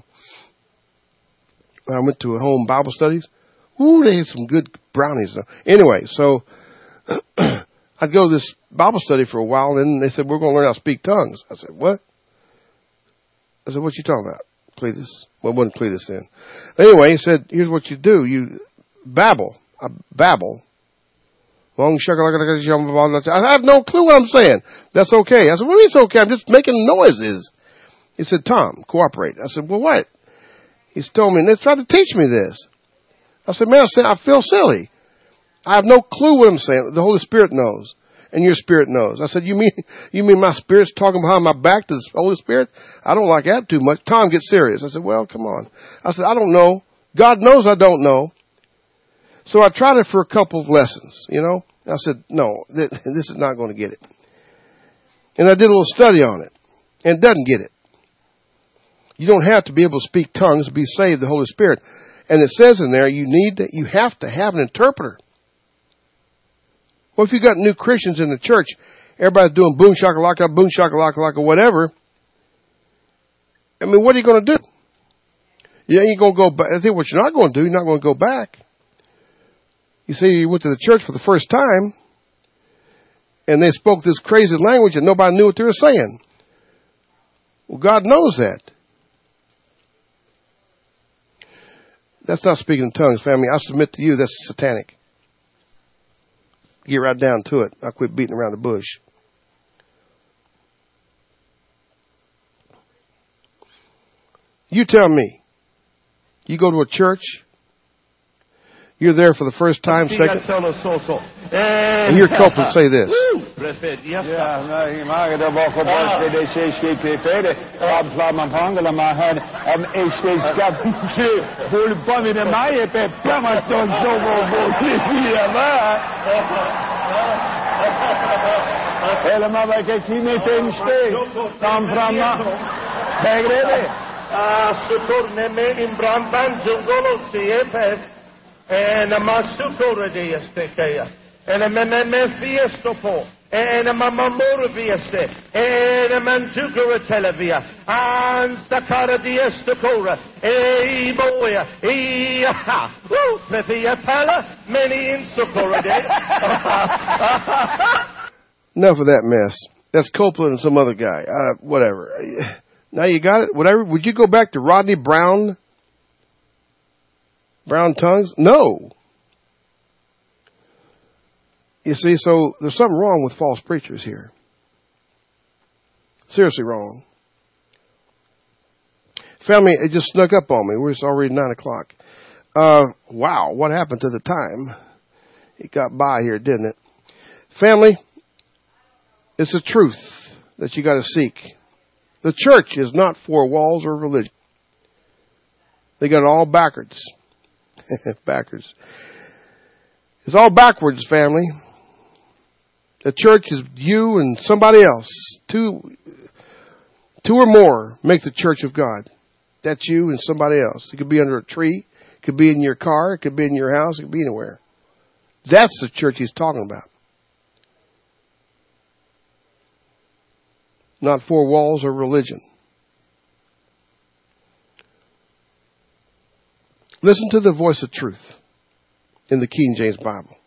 I went to a home Bible studies. Ooh, they had some good brownies. Anyway, so I'd go to this Bible study for a while, and they said, we're going to learn how to speak tongues. I said, what? I said, what you talking about? Cletus. Well, it wasn't Cletus then. Anyway, he said, here's what you do. You babble. I babble. Long sugar, I have no clue what I'm saying. That's okay. I said, what do you mean it's okay? I'm just making noises. He said, Tom, cooperate. I said, well, what? He's told me, and they tried to teach me this. I said, man, I, said, I feel silly. I have no clue what I'm saying. The Holy Spirit knows, and your spirit knows. I said, you mean you mean my spirit's talking behind my back to the Holy Spirit? I don't like that too much. Tom, get serious. I said, well, come on. I said, I don't know. God knows I don't know. So I tried it for a couple of lessons, you know. I said, no, th- this is not going to get it. And I did a little study on it, and it doesn't get it. You don't have to be able to speak tongues to be saved, the Holy Spirit. And it says in there, you need to, you have to have an interpreter. Well, if you got new Christians in the church, everybody's doing boom shakalaka, boom shakalaka, whatever. I mean, what are you going to do? You ain't going to go back. I think what you're not going to do, you're not going to go back. You say you went to the church for the first time, and they spoke this crazy language, and nobody knew what they were saying. Well, God knows that. That's not speaking in tongues, family. I submit to you that's satanic. Get right down to it. I'll quit beating around the bush. You tell me. You go to a church. You're there for the first time, second. And your culprit say this. And a masukura de estekea, and a memefiestopo, and a mamamura vieste, and a manzukura televia, and stakara de estokora, e boya, e ha, woo, prefia pala, many in sokora de. Enough of that mess. That's Copeland and some other guy. Uh, whatever. Now you got it? Whatever. Would you go back to Rodney Brown? Brown tongues? No. You see, so there's something wrong with false preachers here. Seriously wrong. Family, it just snuck up on me. It's already nine o'clock. Uh, wow, what happened to the time? It got by here, didn't it? Family, it's a truth that you got to seek. The church is not four walls or religion. They got it all backwards. Backwards. It's all backwards, family. The church is you and somebody else. Two, two or more make the church of God. That's you and somebody else. It could be under a tree. It could be in your car. It could be in your house. It could be anywhere. That's the church he's talking about. Not four walls or religion. Listen to the voice of truth in the King James Bible.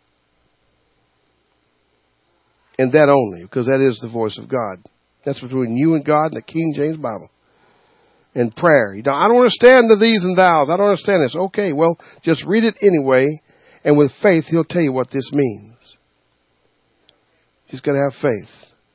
And that only, because that is the voice of God. That's between you and God and the King James Bible. in prayer. You know, I don't understand the these and thous. I don't understand this. Okay, well, just read it anyway, and with faith, he'll tell you what this means. He's got to have faith.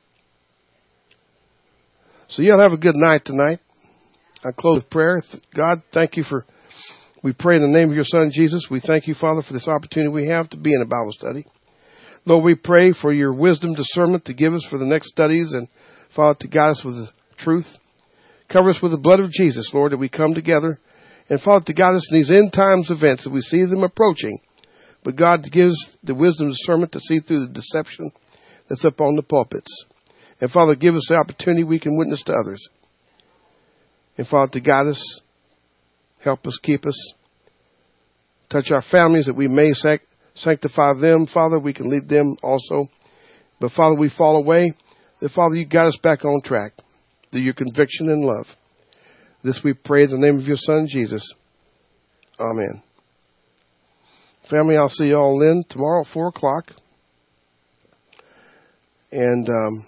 So y'all have a good night tonight. I close with prayer. God, thank you for, we pray in the name of your Son, Jesus. We thank you, Father, for this opportunity we have to be in a Bible study. Lord, we pray for your wisdom, discernment to give us for the next studies, and, Father, to guide us with the truth. Cover us with the blood of Jesus, Lord, that we come together. And, Father, to guide us in these end times events, that we see them approaching. But, God, to give us the wisdom, discernment to see through the deception that's up on the pulpits. And, Father, give us the opportunity we can witness to others. And, Father, to guide us, help us, keep us. Touch our families that we may sac- sanctify them. Father, we can lead them also. But, Father, we fall away. That, Father, you got us back on track. Through your conviction and love. This we pray in the name of your Son, Jesus. Amen. Family, I'll see you all then tomorrow at four o'clock. And um,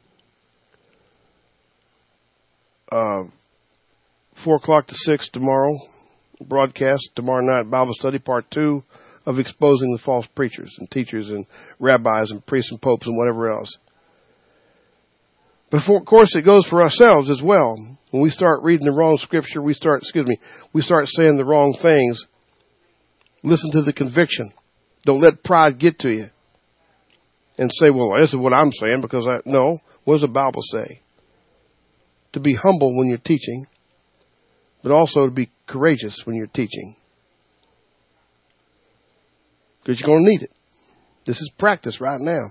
uh, four o'clock to six tomorrow. Broadcast tomorrow night, Bible study, part two of exposing the false preachers and teachers and rabbis and priests and popes and whatever else. But for, of course, it goes for ourselves as well. When we start reading the wrong scripture, we start, excuse me, we start saying the wrong things. Listen to the conviction. Don't let pride get to you. And say, well, this is what I'm saying because I, no, what does the Bible say? To be humble when you're teaching, but also to be courageous when you're teaching. Because you're going to need it. This is practice right now.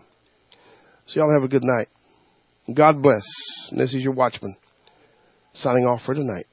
So y'all have a good night. God bless. And this is your Watchman signing off for tonight.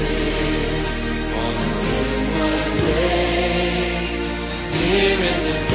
Here in the